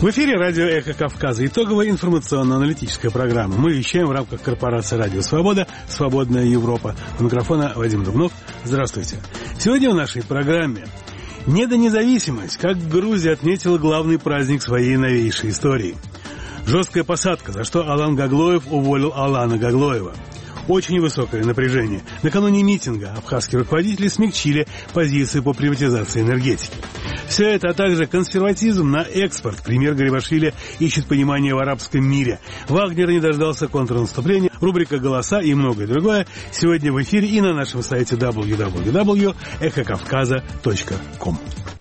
В эфире радио «Эхо Кавказа». Итоговая информационно-аналитическая программа. Мы вещаем в рамках корпорации «Радио Свобода», «Свободная Европа». У микрофона Вадим Дубнов. Здравствуйте. Сегодня в нашей программе «Недонезависимость. Как Грузия отметила главный праздник своей новейшей истории». Жесткая посадка, за что Алан Гаглоев уволил Алана Гаглоева. Очень высокое напряжение. Накануне митинга абхазские руководители смягчили позиции по приватизации энергетики. Все это, а также консерватизм на экспорт. Премьер Гарибашвили ищет понимание в арабском мире. Вагнер не дождался контрнаступления. Рубрика «Голоса» и многое другое сегодня в эфире и на нашем сайте www.эхокавказа.ком.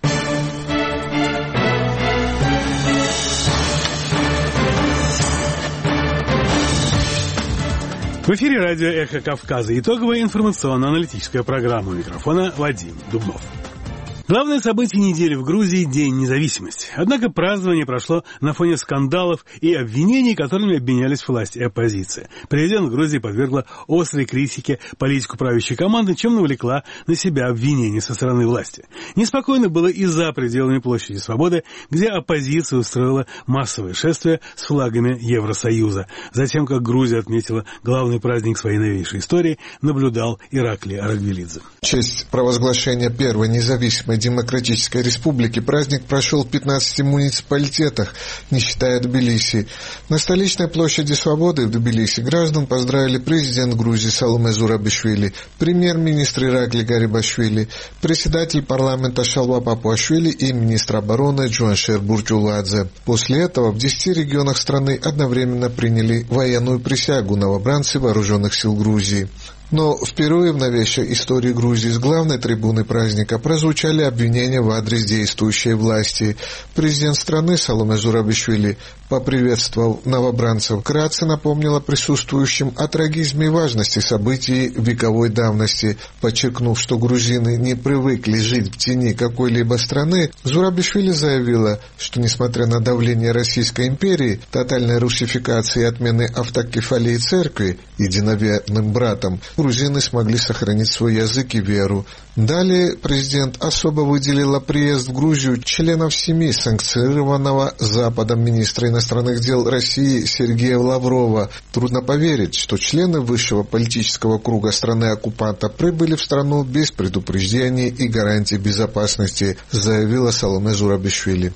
В эфире радио «Эхо Кавказа». Итоговая информационно-аналитическая программа. У микрофона Вадим Дубнов. Главное событие недели в Грузии – День независимости. Однако празднование прошло на фоне скандалов и обвинений, которыми обвинялись власть и оппозиция. Президент Грузии подвергла острой критике политику правящей команды, чем навлекла на себя обвинения со стороны власти. Неспокойно было и за пределами площади Свободы, где оппозиция устроила массовое шествие с флагами Евросоюза. Затем, как Грузия отметила главный праздник своей новейшей истории, наблюдал Ираклий Арагвелидзе. В честь провозглашения первой независимой Демократической Республики праздник прошел в 15 муниципалитетах, не считая Тбилиси. На столичной площади Свободы в Тбилиси граждан поздравили президент Грузии Саломе Зурабишвили, премьер-министр Ираклий Гарибашвили, председатель парламента Шалва Папуашвили и министр обороны Джуаншер Бурджуладзе. После этого в 10 регионах страны одновременно приняли военную присягу новобранцы вооруженных сил Грузии. Но впервые в новейшей истории Грузии с главной трибуны праздника прозвучали обвинения в адрес действующей власти. Президент страны Саломе Зурабишвили, поприветствовав новобранцев, вкратце напомнила присутствующим о трагизме и важности событий вековой давности. Подчеркнув, что грузины не привыкли жить в тени какой-либо страны, Зурабишвили заявила, что несмотря на давление Российской империи, тотальной русификации и отмены автокефалии церкви единоверным братом, грузины смогли сохранить свой язык и веру. Далее президент особо выделила приезд в Грузию членов семьи санкционированного Западом министра иностранных дел России Сергея Лаврова. Трудно поверить, что члены высшего политического круга страны-оккупанта прибыли в страну без предупреждений и гарантий безопасности, заявила Саломе Зурабишвили.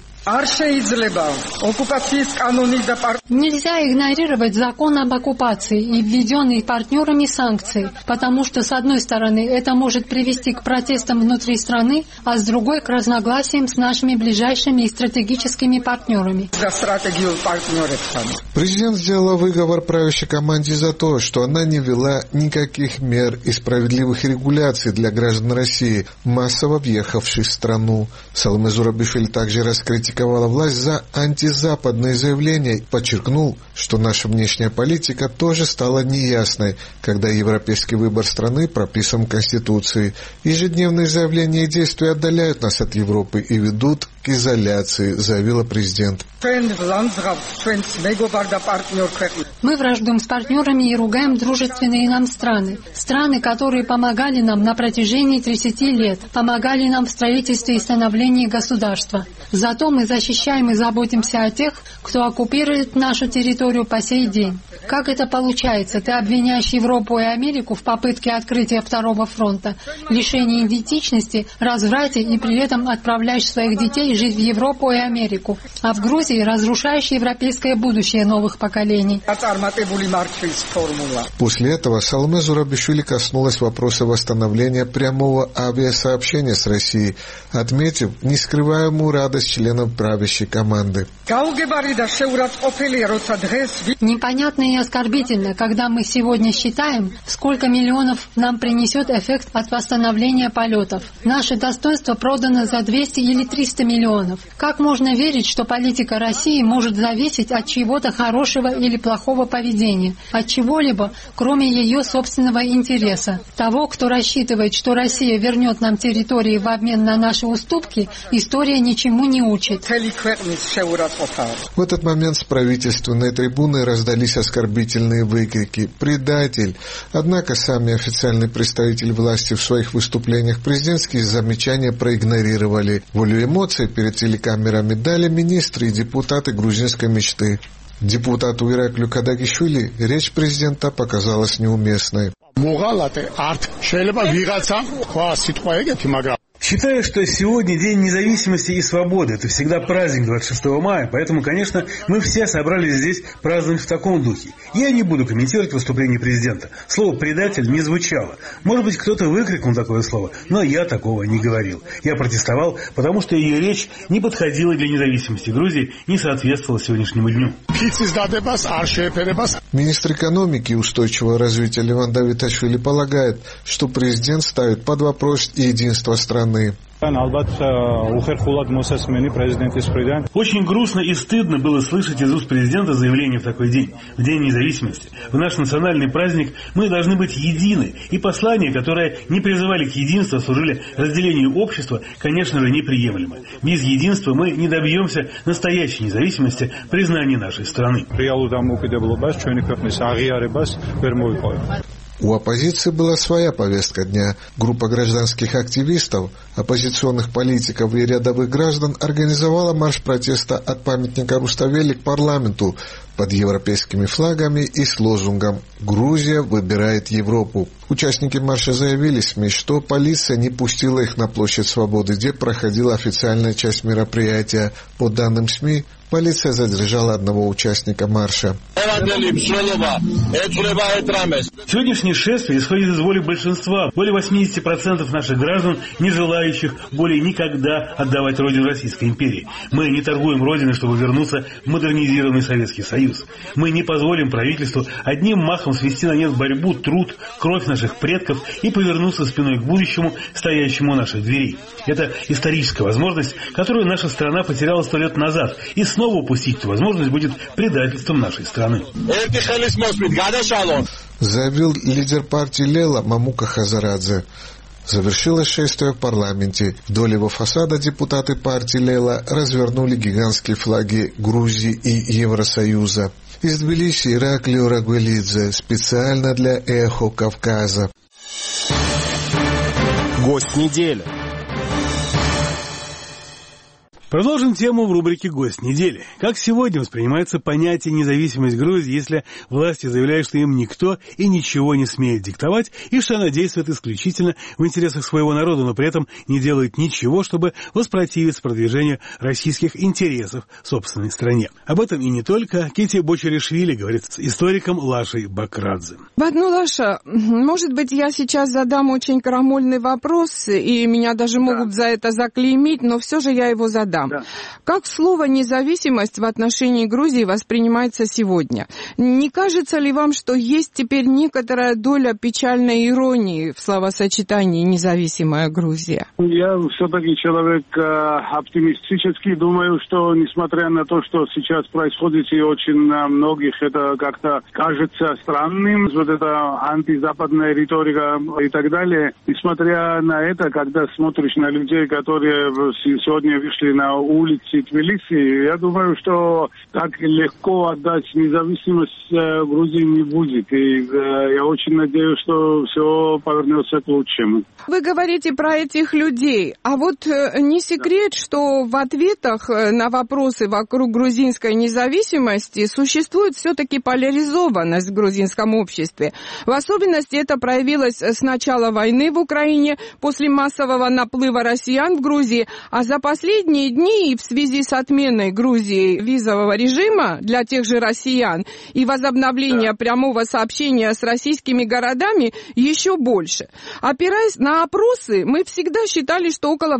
Нельзя игнорировать закон об оккупации и введенные партнерами санкции, потому что, с одной стороны, это может привести к протестам внутри страны, а с другой — к разногласиям с нашими ближайшими и стратегическими партнерами. Президент сделала выговор правящей команде за то, что она не ввела никаких мер и справедливых регуляций для граждан России, массово въехавших в страну. Саломе Зурабишвили также раскритиковала власть за антизападные заявления, подчеркнул, что наша внешняя политика тоже стала неясной, когда европейский выбор страны прописан в Конституции. Ежедневные заявления и действия отдаляют нас от Европы и ведут к изоляции, заявила президент. Мы враждуем с партнерами и ругаем дружественные нам страны. Страны, которые помогали нам на протяжении 30 лет, помогали нам в строительстве и становлении государства. Зато мы защищаем и заботимся о тех, кто оккупирует нашу территорию по сей день. Как это получается? Ты обвиняешь Европу и Америку в попытке открытия второго фронта, лишении идентичности, разврате и при этом отправляешь своих детей жить в Европу и Америку, а в Грузии разрушаешь европейское будущее новых поколений. После этого Саломе Зурабишвили коснулась вопроса восстановления прямого авиасообщения с Россией, отметив нескрываемую радость членов правящей команды. Непонятно и оскорбительно, когда мы сегодня считаем, сколько миллионов нам принесет эффект от восстановления полетов. Наше достоинство продано за 200 или 300 миллионов. Как можно верить, что политика России может зависеть от чьего-то хорошего или плохого поведения, от чего-либо, кроме ее собственного интереса? Того, кто рассчитывает, что Россия вернет нам территории в обмен на наши уступки, история ничему не учит. В этот момент с правительственной трибуны раздались оскорбительные выкрики «Предатель!». Однако сами официальные представители власти в своих выступлениях президентские замечания проигнорировали. Волю эмоций перед телекамерами дали министры и депутаты грузинской мечты. Депутату Ираклию Кадагишвили речь президента показалась неуместной. Считаю, что сегодня День независимости и свободы. Это всегда праздник 26 мая, поэтому, конечно, мы все собрались здесь праздновать в таком духе. Я не буду комментировать выступление президента. Слово «предатель» не звучало. Может быть, кто-то выкрикнул такое слово, но я такого не говорил. Я протестовал, потому что ее речь не подходила для независимости Грузии, не соответствовала сегодняшнему дню. Министр экономики и устойчивого развития Леван Давиташвили полагает, что президент ставит под вопрос единство страны. Очень грустно и стыдно было слышать из уст президента заявление в такой день, в День независимости. В наш национальный праздник мы должны быть едины, и послания, которые не призывали к единству, а служили разделению общества, конечно же, неприемлемы. Без единства мы не добьемся настоящей независимости, признания нашей страны. У оппозиции была своя повестка дня. Группа гражданских активистов, оппозиционных политиков и рядовых граждан организовала марш протеста от памятника Руставели к парламенту под европейскими флагами и с лозунгом «Грузия выбирает Европу». Участники марша заявили СМИ, что полиция не пустила их на площадь Свободы, где проходила официальная часть мероприятия. По данным СМИ, полиция задержала одного участника марша. Сегодняшнее шествие исходит из воли большинства, более 80% наших граждан, не желающих более никогда отдавать родину Российской империи. Мы не торгуем родиной, чтобы вернуться в модернизированный Советский Союз. Мы не позволим правительству одним махом свести на нет борьбу, труд, кровь наших предков и повернуться спиной к будущему, стоящему у наших дверей. Это историческая возможность, которую наша страна потеряла 100 лет назад, и снова упустить эту возможность будет предательством нашей страны. Заявил лидер партии Лела Мамука Хазарадзе. Завершилось шествие в парламенте. Вдоль его фасада депутаты партии Лела развернули гигантские флаги Грузии и Евросоюза. Из Тбилиси Ираклию Рагвелидзе специально для «Эхо Кавказа». Гость недели. Продолжим тему в рубрике «Гость недели». Как сегодня воспринимается понятие «независимость Грузии», если власти заявляют, что им никто и ничего не смеет диктовать, и что она действует исключительно в интересах своего народа, но при этом не делает ничего, чтобы воспротивиться продвижению российских интересов в собственной стране. Об этом и не только. Кити Бочаришвили говорит с историком Лашей Бакрадзе. Лаша, может быть, я сейчас задам очень крамольный вопрос, и меня даже могут за это заклеймить, но все же я его задам. Да. Как слово «независимость» в отношении Грузии воспринимается сегодня? Не кажется ли вам, что есть теперь некоторая доля печальной иронии в словосочетании «независимая Грузия»? Я все-таки человек оптимистический. Думаю, что несмотря на то, что сейчас происходит, и очень многих это как-то кажется странным, вот эта антизападная риторика и так далее, несмотря на это, когда смотришь на людей, которые сегодня вышли на улице Тбилиси, я думаю, что так легко отдать независимость Грузии не будет. И я очень надеюсь, что все повернется к лучшему. Вы говорите про этих людей, а вот не секрет, что в ответах на вопросы вокруг грузинской независимости существует все-таки поляризованность в грузинском обществе. В особенности это проявилось с начала войны в Украине, после массового наплыва россиян в Грузии, а за последние дни и в связи с отменой Грузии визового режима для тех же россиян и возобновления прямого сообщения с российскими городами еще больше. Опираясь на опросы, мы всегда считали, что около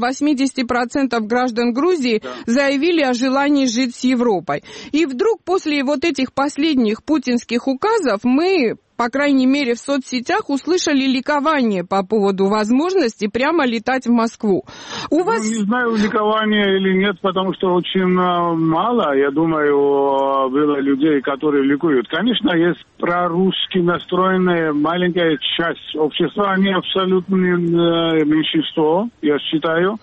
80% граждан Грузии заявили о желании жить с Европой. И вдруг после вот этих последних путинских указов мы, по крайней мере, в соцсетях услышали ликование по поводу возможности прямо летать в Москву. У вас... Не знаю, ликование или нет, потому что очень мало, я думаю, было людей, которые ликуют. Конечно, есть прорусски настроенная маленькая часть общества, они абсолютно меньшинство, я считаю.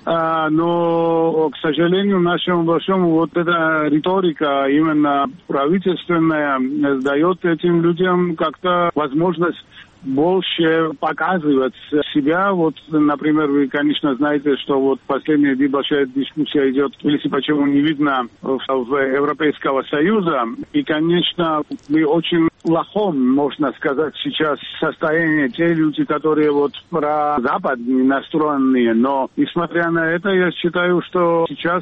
Но, к сожалению, нашему большому вот эта риторика именно правительственная дает этим людям как-то возможность больше показывать себя. Вот, например, вы, конечно, знаете, что вот последняя большая дискуссия идет, если почему не видно в Европейского Союза. И, конечно, мы очень плохом, можно сказать, сейчас состояние те люди, которые вот про Запад настроенные. Но, несмотря на это, я считаю, что сейчас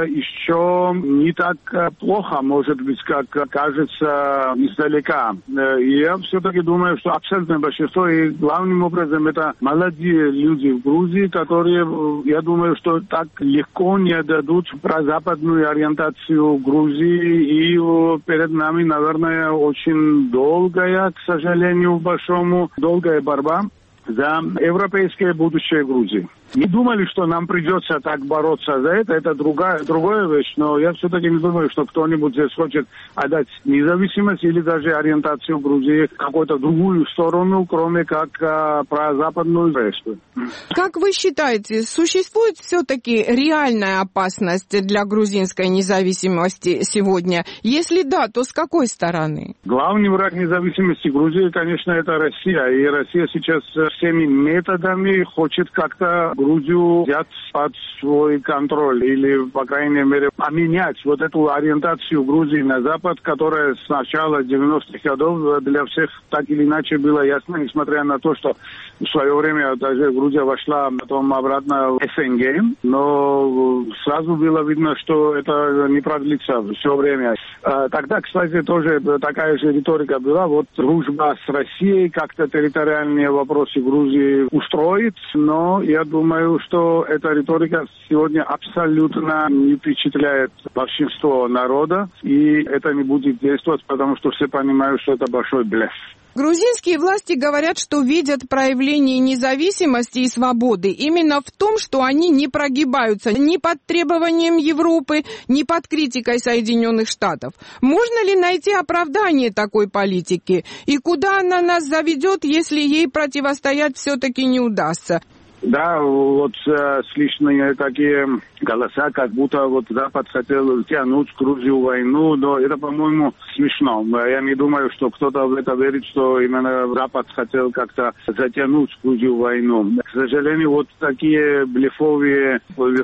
еще не так плохо, может быть, как кажется издалека. И я все-таки думаю, что абсолютное большинство, и главным образом, это молодые люди в Грузии, которые, я думаю, что так легко не дадут про западную ориентацию Грузии. И перед нами, наверное, очень долгая, к сожалению, большому, долгая борьба за европейское будущее Грузии. Не думали, что нам придется так бороться за это другая вещь, но я все-таки не думаю, что кто-нибудь здесь хочет отдать независимость или даже ориентацию Грузии в какую-то другую сторону, кроме как про западную версию. Как вы считаете, существует все-таки реальная опасность для грузинской независимости сегодня? Если да, то с какой стороны? Главный враг независимости Грузии, конечно, это Россия. И Россия сейчас всеми методами хочет как-то Грузию взять под свой контроль или, по крайней мере, поменять вот эту ориентацию Грузии на Запад, которая с начала 90-х годов для всех так или иначе было ясно, несмотря на то, что в свое время даже Грузия вошла потом обратно в СНГ, но сразу было видно, что это не продлится все время. Тогда, кстати, тоже такая же риторика была, вот дружба с Россией, как-то территориальные вопросы Грузии устроит, но я думаю, что эта риторика сегодня абсолютно не впечатляет большинство народа, и это не будет действовать, потому что все понимают, что это большой блеф. Грузинские власти говорят, что видят проявление независимости и свободы именно в том, что они не прогибаются ни под требованием Европы, ни под критикой Соединенных Штатов. Можно ли найти оправдание такой политики? И куда она нас заведет, если ей противостоять все-таки не удастся? Да, вот слышны такие голоса, как будто вот Запад хотел тянуть Грузию в войну, но это, по-моему, смешно. Я не думаю, что кто-то в это верит, что именно Запад хотел как-то затянуть Грузию в войну. К сожалению, вот такие блефовая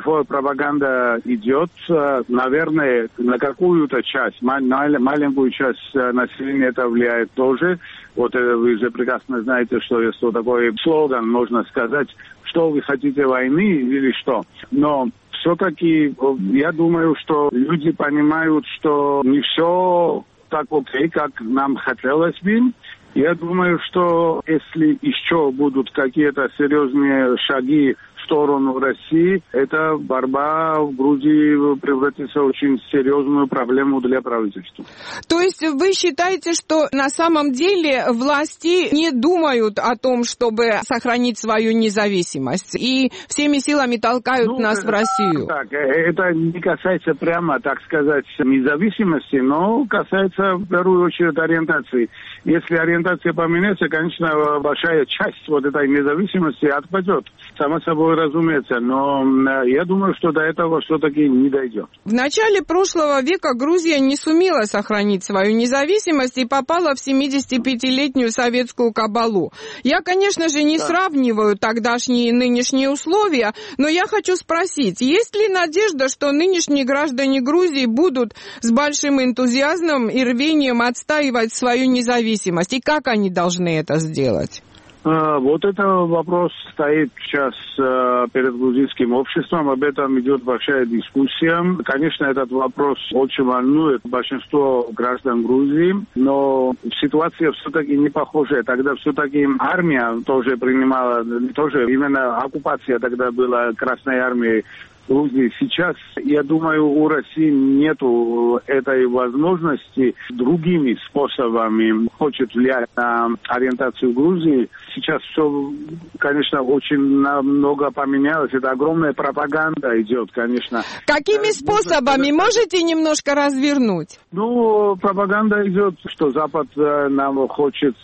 пропаганда идет, наверное, на какую-то часть, маленькую часть населения это влияет тоже. Вот вы же прекрасно знаете, что есть такой слоган, можно сказать, что вы хотите войны или что. Но все-таки я думаю, что люди понимают, что не все так окей, как нам хотелось бы. Я думаю, что если еще будут какие-то серьезные шаги в сторону России, эта борьба в Грузии превратится в очень серьезную проблему для правительства. То есть вы считаете, что на самом деле власти не думают о том, чтобы сохранить свою независимость, и всеми силами толкают нас в Россию? Так, это не касается прямо, так сказать, независимости, но касается в первую очередь ориентации. Если ориентация поменяется, конечно, большая часть вот этой независимости отпадет. Само собой разумеется, но я думаю, что до этого все-таки не дойдет. В начале прошлого века Грузия не сумела сохранить свою независимость и попала в 75-летнюю советскую кабалу. Я, конечно же, не сравниваю тогдашние и нынешние условия, но я хочу спросить, есть ли надежда, что нынешние граждане Грузии будут с большим энтузиазмом и рвением отстаивать свою независимость? И как они должны это сделать? Вот это вопрос стоит сейчас перед грузинским обществом, об этом идет большая дискуссия. Конечно, этот вопрос очень волнует большинство граждан Грузии, но ситуация все-таки не похожая. Тогда все-таки армия тоже принимала, тоже именно оккупация тогда была Красной армией Грузии. Сейчас, я думаю, у России нету этой возможности другими способами хочет влиять на ориентацию Грузии. Сейчас все, конечно, очень много поменялось. Это огромная пропаганда идет, конечно. Какими способами? Можете немножко развернуть? Ну, пропаганда идет, что Запад нам хочет...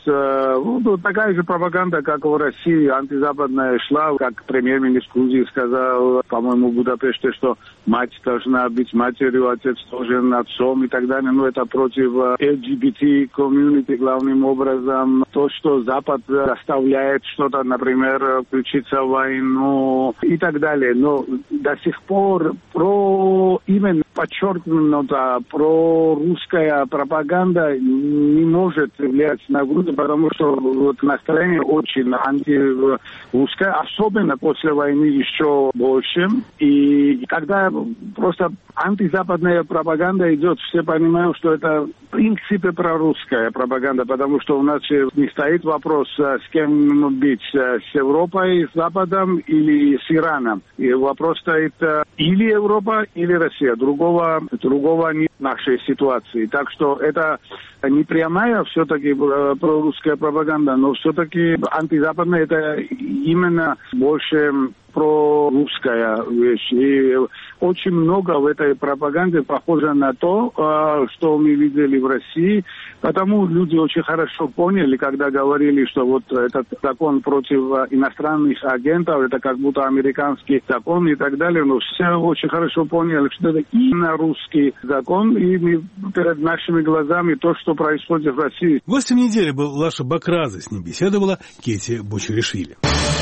такая же пропаганда, как в России, антизападная шла, как премьер-министр Грузии сказал, по-моему, в Будапеште, что мать должна быть матерью, отец должен отцом и так далее. Но это против LGBT-комьюнити главным образом. то, что Запад заставляет что-то, например, включиться в войну и так далее. Но до сих пор именно подчеркнуто прорусская пропаганда не может влиять на Грузию, потому что вот настроение очень антирусское, особенно после войны еще больше. И когда просто антизападная пропаганда идет, все понимают, что это в принципе прорусская пропаганда, потому что у нас не стоит вопрос, с кем быть, с Европой, с Западом или с Ираном. И вопрос стоит или Европа, или Россия. Другого нет в нашей ситуации. Так что это не прямая все-таки прорусская пропаганда, но все-таки антизападная, это именно больше прорусская вещь. И очень много в этой пропаганде похоже на то, что мы видели в России. Потому люди очень хорошо поняли, когда говорили, что вот этот закон против иностранных агентов, это как будто американский закон и так далее. Но все очень хорошо поняли, что это именно русский закон. И перед нашими глазами то, что происходит в России. Гостем недели был Лаша Бакраза. С ним беседовала Кети Бочаришвили.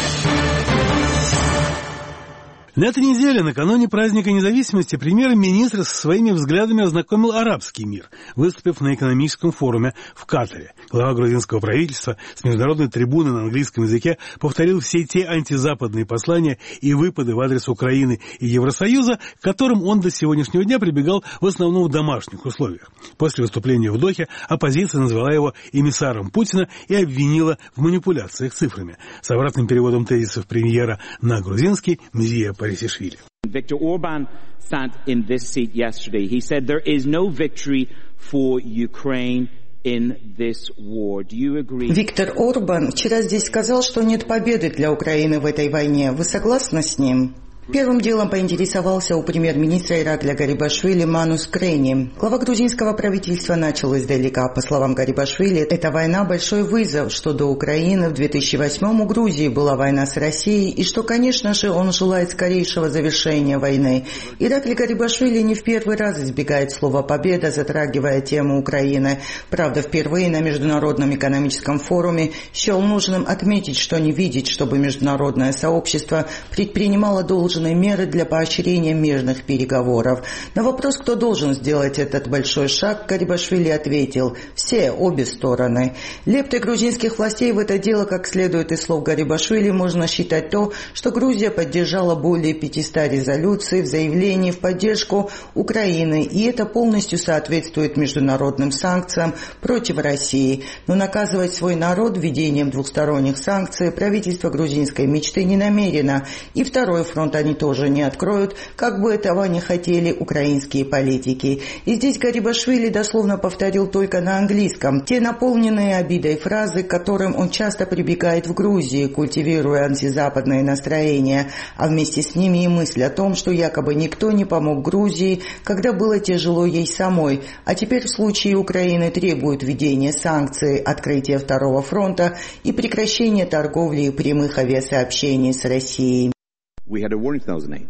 На этой неделе, накануне праздника независимости, премьер-министр со своими взглядами ознакомил арабский мир, выступив на экономическом форуме в Катаре. Глава грузинского правительства с международной трибуны на английском языке повторил все те антизападные послания и выпады в адрес Украины и Евросоюза, к которым он до сегодняшнего дня прибегал в основном в домашних условиях. После выступления в Дохе оппозиция назвала его эмиссаром Путина и обвинила в манипуляциях цифрами. С обратным переводом тезисов премьера на грузинский Мзия Парисишвили. Viktor Orban sat in this seat yesterday. He said there is no victory for Ukraine in this war. Do you agree? Виктор Орбан вчера здесь сказал, что нет победы для Украины в этой войне. Вы согласны с ним? Первым делом поинтересовался у премьер-министра Иракля Гарибашвили Манус Крейни. Глава грузинского правительства начал издалека. По словам Гарибашвили, эта война – большой вызов, что до Украины в 2008 у Грузии была война с Россией, и что, конечно же, он желает скорейшего завершения войны. Иракль Гарибашвили не в первый раз избегает слова «победа», затрагивая тему Украины. Правда, впервые на Международном экономическом форуме счел нужным отметить, что не видит, чтобы международное сообщество предпринимало должное меры для поощрения мирных переговоров. На вопрос, кто должен сделать этот большой шаг, Гарибашвили ответил: все, обе стороны. Лептой грузинских властей в это дело, как следует из слов Гарибашвили, можно считать то, что Грузия поддержала более 500 резолюций в заявлении в поддержку Украины, и это полностью соответствует международным санкциям против России. Но наказывать свой народ введением двухсторонних санкций правительство грузинской мечты не намерено. И второй фронт они тоже не откроют, как бы этого не хотели украинские политики. И здесь Гарибашвили дословно повторил только на английском те наполненные обидой фразы, к которым он часто прибегает в Грузии, культивируя антизападные настроения, а вместе с ними и мысль о том, что якобы никто не помог Грузии, когда было тяжело ей самой, а теперь в случае Украины требует введения санкций, открытия второго фронта и прекращения торговли и прямых авиасообщений с Россией. We had a war in 2008.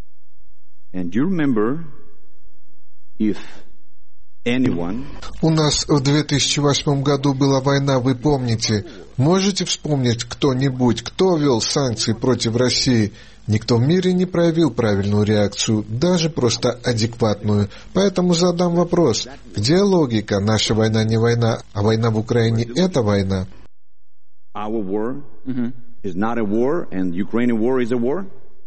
And do you remember if anyone... У нас в 2008 году была война, вы помните? Можете вспомнить кто-нибудь, кто ввел санкции против России? Никто в мире не проявил правильную реакцию, даже просто адекватную. Поэтому задам вопрос. Где логика? Наша война не война, а война в Украине – это война. Our war is not a war, and Ukrainian war is a war?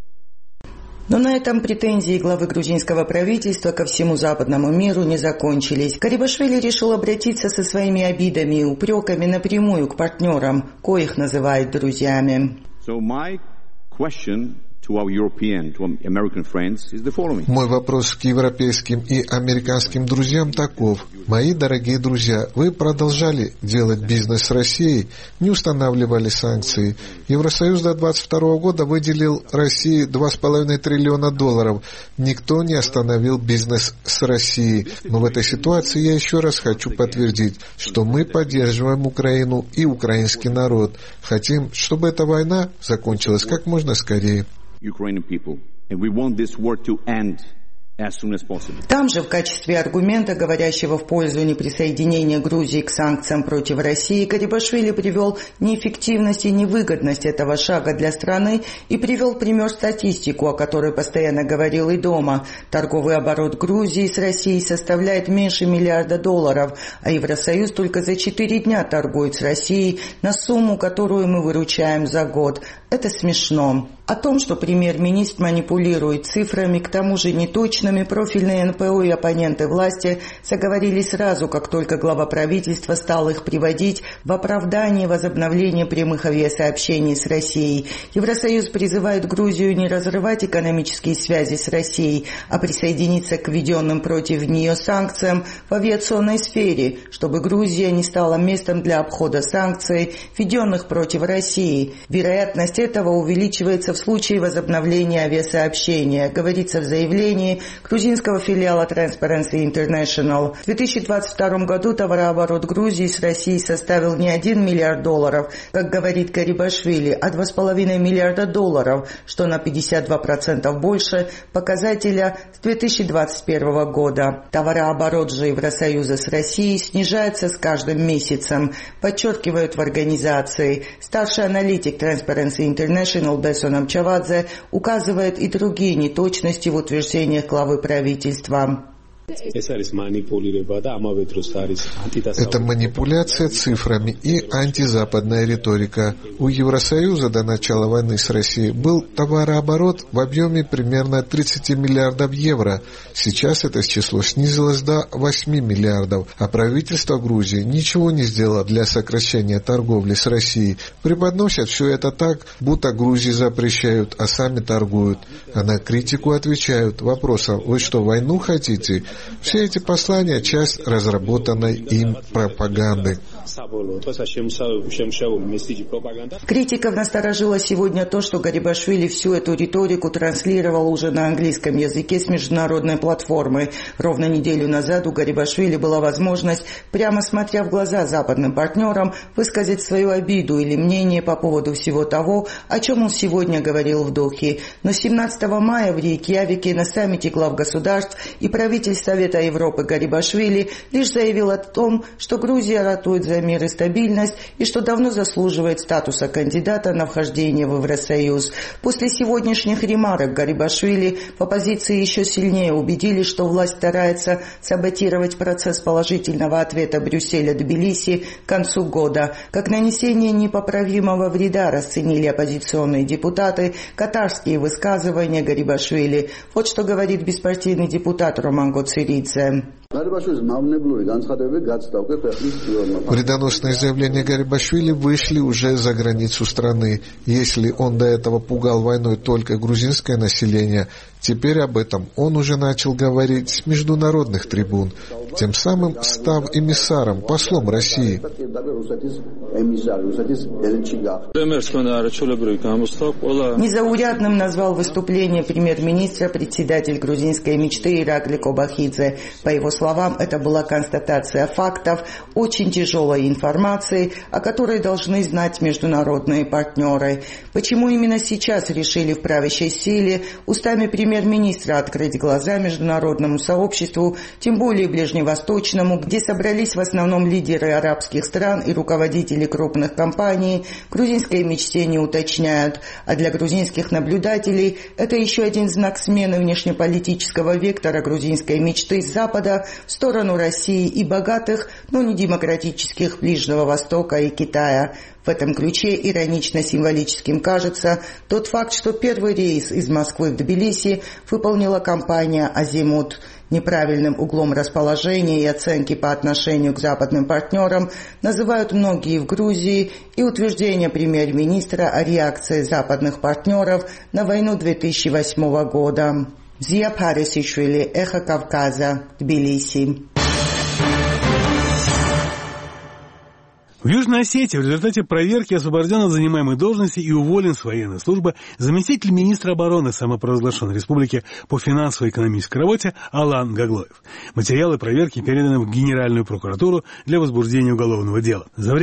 Но на этом претензии главы грузинского правительства ко всему западному миру не закончились. Гарибашвили решил обратиться со своими обидами и упреками напрямую к партнерам, коих называет друзьями. So my question to our European, to American friends is the following. Мой вопрос к европейским и американским друзьям таков. Мои дорогие друзья, вы продолжали делать бизнес с Россией, не устанавливали санкции. Евросоюз до 2022 года выделил России $2,5 триллиона. Никто не остановил бизнес с Россией. Но в этой ситуации я еще раз хочу подтвердить, что мы поддерживаем Украину и украинский народ. Хотим, чтобы эта война закончилась как можно скорее. Ukrainian people, and we want this war to end as soon as possible. Там же в качестве аргумента, говорящего в пользу неприсоединения Грузии к санкциям против России, Гарибашвили привел неэффективность и невыгодность этого шага для страны и привел пример статистику, о которой постоянно говорил и дома. Торговый оборот Грузии с Россией составляет меньше $1 миллиарда, а Евросоюз только за 4 дня торгует с Россией на сумму, которую мы выручаем за год. Это смешно. О том, что премьер-министр манипулирует цифрами, к тому же неточными, профильные НПО и оппоненты власти заговорили сразу, как только глава правительства стал их приводить в оправдание возобновления прямых авиасообщений с Россией. Евросоюз призывает Грузию не разрывать экономические связи с Россией, а присоединиться к введенным против нее санкциям в авиационной сфере, чтобы Грузия не стала местом для обхода санкций, введенных против России. Вероятность этого увеличивается в случае возобновления авиасообщения, говорится в заявлении грузинского филиала Transparency International. В 2022 году товарооборот Грузии с Россией составил не $1 миллиард, как говорит Гарибашвили, а $2,5 миллиарда, что на 52% больше показателя с 2021 года. Товарооборот же Евросоюза с Россией снижается с каждым месяцем, подчеркивают в организации. Старший аналитик Transparency International Бессон Чавадзе указывает и другие неточности в утверждениях главы правительства. Это манипуляция цифрами и антизападная риторика. У Евросоюза до начала войны с Россией был товарооборот в объеме примерно 30 миллиардов евро. Сейчас это число снизилось до 8 миллиардов, а правительство Грузии ничего не сделало для сокращения торговли с Россией. Преподносят все это так, будто Грузии запрещают, а сами торгуют. А на критику отвечают вопросом: вы что, войну хотите? Все эти послания – часть разработанной им пропаганды. Критиков насторожило сегодня то, что Гарибашвили всю эту риторику транслировал уже на английском языке с международной платформы. Ровно неделю назад у Гарибашвили была возможность, прямо смотря в глаза западным партнерам, высказать свою обиду или мнение по поводу всего того, о чем он сегодня говорил в Дохе. Но 17 мая в Рейкьявике на саммите глав государств и правительств Совета Европы Гарибашвили лишь заявил о том, что Грузия ратует за мир и стабильность и что давно заслуживает статуса кандидата на вхождение в Евросоюз. После сегодняшних ремарок Гарибашвили в оппозиции еще сильнее убедили, что власть старается саботировать процесс положительного ответа Брюсселя Тбилиси к концу года. Как нанесение непоправимого вреда расценили оппозиционные депутаты катарские высказывания Гарибашвили. Вот что говорит беспартийный депутат Роман Гоцеридзе. Вредоносные заявления Гарибашвили вышли уже за границу страны. Если он до этого пугал войной только грузинское население, теперь об этом он уже начал говорить с международных трибун, тем самым став эмиссаром, послом России. Незаурядным назвал выступление премьер-министра председатель грузинской мечты Иракли Кобахидзе. По его словам, это была констатация фактов, очень тяжелой информации, о которой должны знать международные партнеры. Почему именно сейчас решили в правящей силе устами премьер-министра открыть глаза международному сообществу, тем более ближневосточному, где собрались в основном лидеры арабских стран и руководители крупных компаний, грузинской мечте не уточняют. А для грузинских наблюдателей это еще один знак смены внешнеполитического вектора грузинской мечты с Запада в сторону России и богатых, но не демократических Ближнего Востока и Китая. В этом ключе иронично-символическим кажется тот факт, что первый рейс из Москвы в Тбилиси выполнила компания «Азимут». Неправильным углом расположения и оценки по отношению к западным партнерам называют многие в Грузии и утверждение премьер-министра о реакции западных партнеров на войну 2008 года. Зия Парисишвили, Эхо Кавказа, Тбилиси. В Южной Осетии в результате проверки освобожден от занимаемой должности и уволен с военной службы заместитель министра обороны самопровозглашенной республики по финансово-экономической работе Алан Гаглоев. Материалы проверки переданы в Генеральную прокуратуру для возбуждения уголовного дела. За время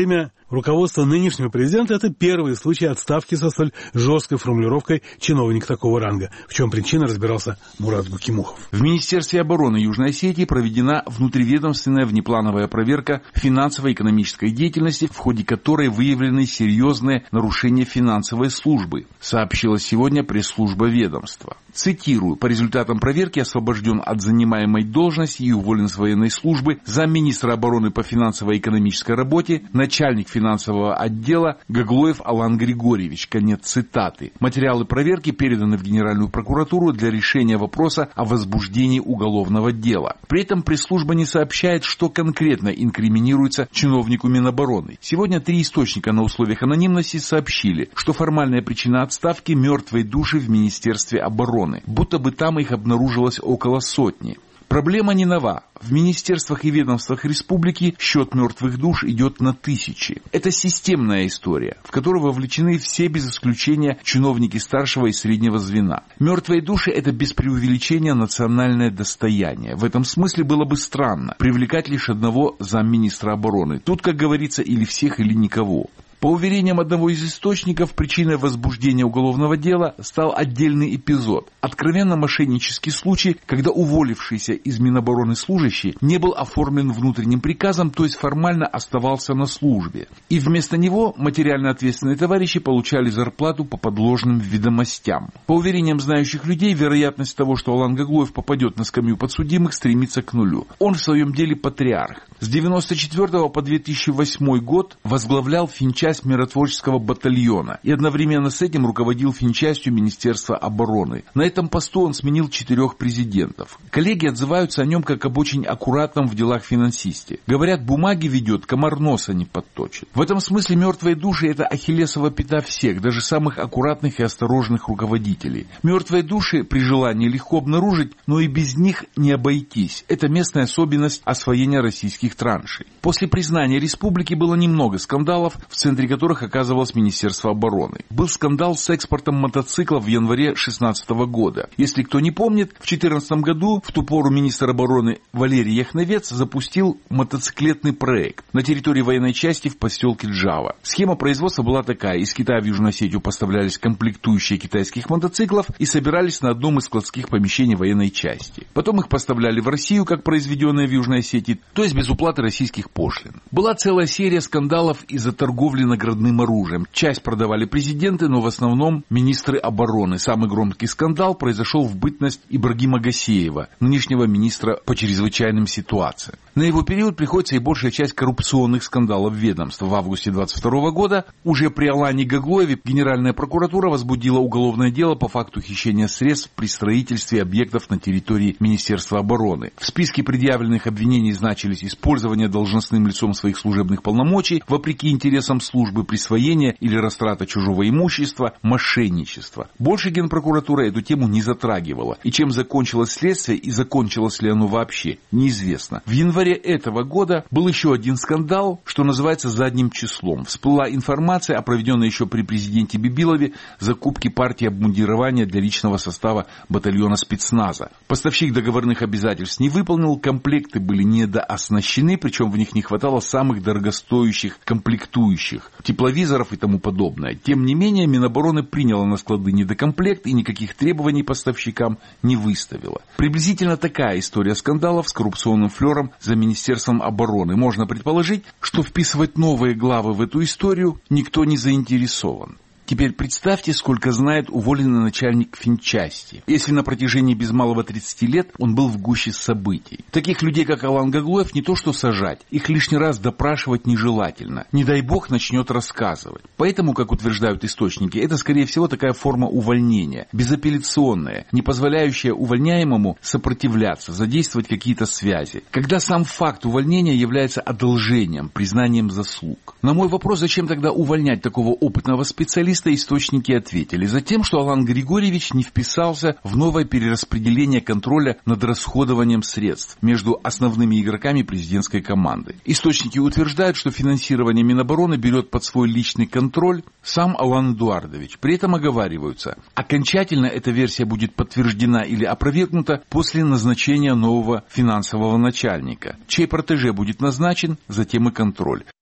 руководства нынешнего президента – это первый случай отставки со столь жесткой формулировкой «чиновник такого ранга». В чем причина, разбирался Мурат Гукимухов. В Министерстве обороны Южной Осетии проведена внутриведомственная внеплановая проверка финансово-экономической деятельности, в ходе которой выявлены серьезные нарушения финансовой службы, сообщила сегодня пресс-служба ведомства. Цитирую: по результатам проверки освобожден от занимаемой должности и уволен с военной службы замминистра обороны по финансово-экономической работе, начальник финансового отдела Гаглоев Алан Григорьевич. Конец цитаты. Материалы проверки переданы в Генеральную прокуратуру для решения вопроса о возбуждении уголовного дела. При этом пресс-служба не сообщает, что конкретно инкриминируется чиновнику Минобороны. Сегодня 3 источника на условиях анонимности сообщили, что формальная причина отставки – мертвые души в Министерстве обороны, будто бы там их обнаружилось около 100. Проблема не нова. В министерствах и ведомствах республики счет мертвых душ идет на тысячи. Это системная история, в которую вовлечены все без исключения чиновники старшего и среднего звена. Мертвые души – это без преувеличения национальное достояние. В этом смысле было бы странно привлекать лишь одного замминистра обороны. Тут, как говорится, или всех, или никого. По уверениям одного из источников, причиной возбуждения уголовного дела стал отдельный эпизод. Откровенно мошеннический случай, когда уволившийся из Минобороны служащий не был оформлен внутренним приказом, то есть формально оставался на службе. И вместо него материально ответственные товарищи получали зарплату по подложным ведомостям. По уверениям знающих людей, вероятность того, что Алан Гаглоев попадет на скамью подсудимых, стремится к нулю. Он в своем деле патриарх. С 1994 по 2008 год возглавлял финчасть миротворческого батальона и одновременно с этим руководил финчастью Министерства обороны. На этом посту он сменил 4 президентов. Коллеги отзываются о нем как об очень аккуратном в делах финансисте. Говорят, бумаги ведет, комар носа не подточит. В этом смысле мертвые души – это ахиллесова пята всех, даже самых аккуратных и осторожных руководителей. Мертвые души при желании легко обнаружить, но и без них не обойтись. Это местная особенность освоения российских траншей. После признания республики было немного скандалов, в центре которых оказывалось Министерство обороны. Был скандал с экспортом мотоциклов в январе 2016 года. Если кто не помнит, в 2014 году в ту пору министр обороны Валерий Яхновец запустил мотоциклетный проект на территории военной части в поселке Джава. Схема производства была такая. Из Китая в Южную Осетию поставлялись комплектующие китайских мотоциклов и собирались на одном из складских помещений военной части. Потом их поставляли в Россию, как произведенные в Южной Осетии, то есть без уплаты российских пошлин. Была целая серия скандалов из-за торговли наградным оружием. Часть продавали президенты, но в основном министры обороны. Самый громкий скандал произошел в бытность Ибрагима Гасеева, нынешнего министра по чрезвычайным ситуациям. На его период приходится и большая часть коррупционных скандалов ведомства. В августе 2022 года уже при Алане Гаглоеве Генеральная прокуратура возбудила уголовное дело по факту хищения средств при строительстве объектов на территории Министерства обороны. В списке предъявленных обвинений значились использование должностным лицом своих служебных полномочий вопреки интересам службы, присвоения или растрата чужого имущества, мошенничество. Больше Генпрокуратура эту тему не затрагивала. И чем закончилось следствие и закончилось ли оно вообще, неизвестно. В январе этого года был еще один скандал, что называется задним числом. Всплыла информация о проведенной еще при президенте Бибилове закупке партии обмундирования для личного состава батальона спецназа. Поставщик договорных обязательств не выполнил, комплекты были недооснащены, причем в них не хватало самых дорогостоящих комплектующих, тепловизоров и тому подобное. Тем не менее, Минобороны приняла на склады недокомплект и никаких требований поставщикам не выставила. Приблизительно такая история скандалов с коррупционным флером за Министерством обороны. Можно предположить, что вписывать новые главы в эту историю никто не заинтересован. Теперь представьте, сколько знает уволенный начальник финчасти, если на протяжении без малого 30 лет он был в гуще событий. Таких людей, как Алан Гаглоев, не то что сажать, их лишний раз допрашивать нежелательно. Не дай бог начнет рассказывать. Поэтому, как утверждают источники, это скорее всего такая форма увольнения, безапелляционная, не позволяющая увольняемому сопротивляться, задействовать какие-то связи. Когда сам факт увольнения является одолжением, признанием заслуг. На мой вопрос, зачем тогда увольнять такого опытного специалиста, источники ответили: затем, что Алан Григорьевич не вписался в новое перераспределение контроля над расходованием средств между основными игроками президентской команды. Источники утверждают, что финансирование Минобороны берет под свой личный контроль сам Алан Эдуардович. При этом оговариваются: окончательно эта версия будет подтверждена или опровергнута после назначения нового финансового начальника. Чей протеже будет назначен, затем и контроль.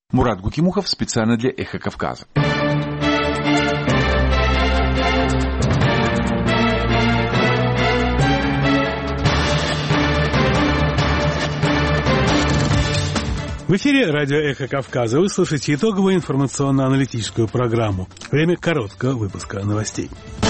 Мурат Гукимухов специально для «Эхо Кавказа». В эфире радио «Эхо Кавказа». Вы слушаете итоговую информационно-аналитическую программу. Время короткого выпуска новостей.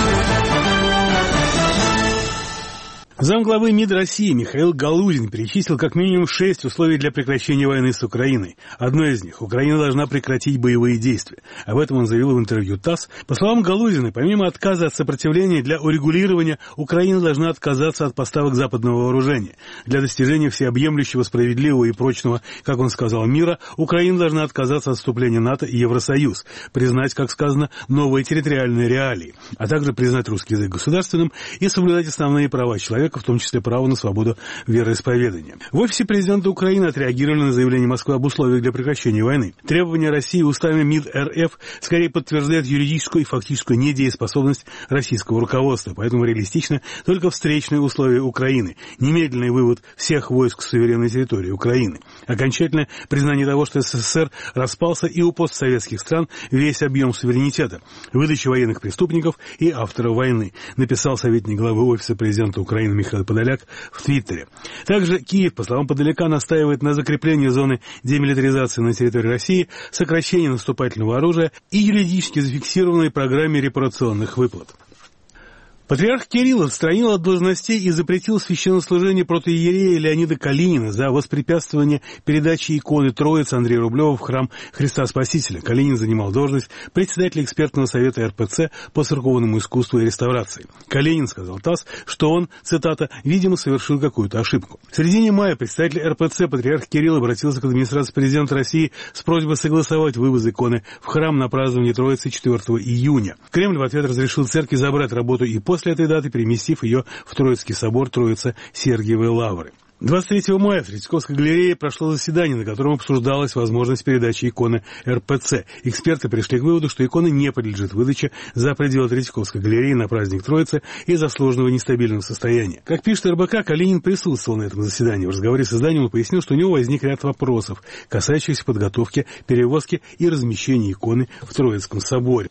Замглавы МИД России Михаил Галузин перечислил как минимум 6 условий для прекращения войны с Украиной. Одно из них – Украина должна прекратить боевые действия. Об этом он заявил в интервью ТАСС. По словам Галузина, помимо отказа от сопротивления для урегулирования, Украина должна отказаться от поставок западного вооружения. Для достижения всеобъемлющего, справедливого и прочного, как он сказал, мира, Украина должна отказаться от вступления в НАТО и Евросоюз, признать, как сказано, новые территориальные реалии, а также признать русский язык государственным и соблюдать основные права человека, в том числе право на свободу вероисповедания. В офисе президента Украины отреагировали на заявление Москвы об условиях для прекращения войны. Требования России уставами МИД РФ скорее подтверждают юридическую и фактическую недееспособность российского руководства, поэтому реалистично только встречные условия Украины, немедленный вывод всех войск с суверенной территории Украины, окончательное признание того, что СССР распался, и у постсоветских стран весь объем суверенитета, выдача военных преступников и авторов войны, написал советник главы офиса президента Украины Михаил Подоляк в Твиттере. Также Киев, по словам Подоляка, настаивает на закреплении зоны демилитаризации на территории России, сокращении наступательного оружия и юридически зафиксированной программе репарационных выплат. Патриарх Кирилл отстранил от должностей и запретил священнослужение протоиерея Леонида Калинина за воспрепятствование передачи иконы Троицы Андрея Рублева в храм Христа Спасителя. Калинин занимал должность председателя экспертного совета РПЦ по церковному искусству и реставрации. Калинин сказал ТАСС, что он, цитата, «видимо, совершил какую-то ошибку». В середине мая представитель РПЦ патриарх Кирилл обратился к администрации президента России с просьбой согласовать вывоз иконы в храм на празднование Троицы 4 июня. Кремль в ответ разрешил церкви забрать работу и после этой даты, переместив ее в Троицкий собор Троицы-Сергиевой Лавры. 23 мая в Третьяковской галерее прошло заседание, на котором обсуждалась возможность передачи иконы РПЦ. Эксперты пришли к выводу, что икона не подлежит выдаче за пределы Третьяковской галереи на праздник Троицы из-за сложного нестабильного состояния. Как пишет РБК, Калинин присутствовал на этом заседании. В разговоре с изданием он пояснил, что у него возник ряд вопросов, касающихся подготовки, перевозки и размещения иконы в Троицком соборе.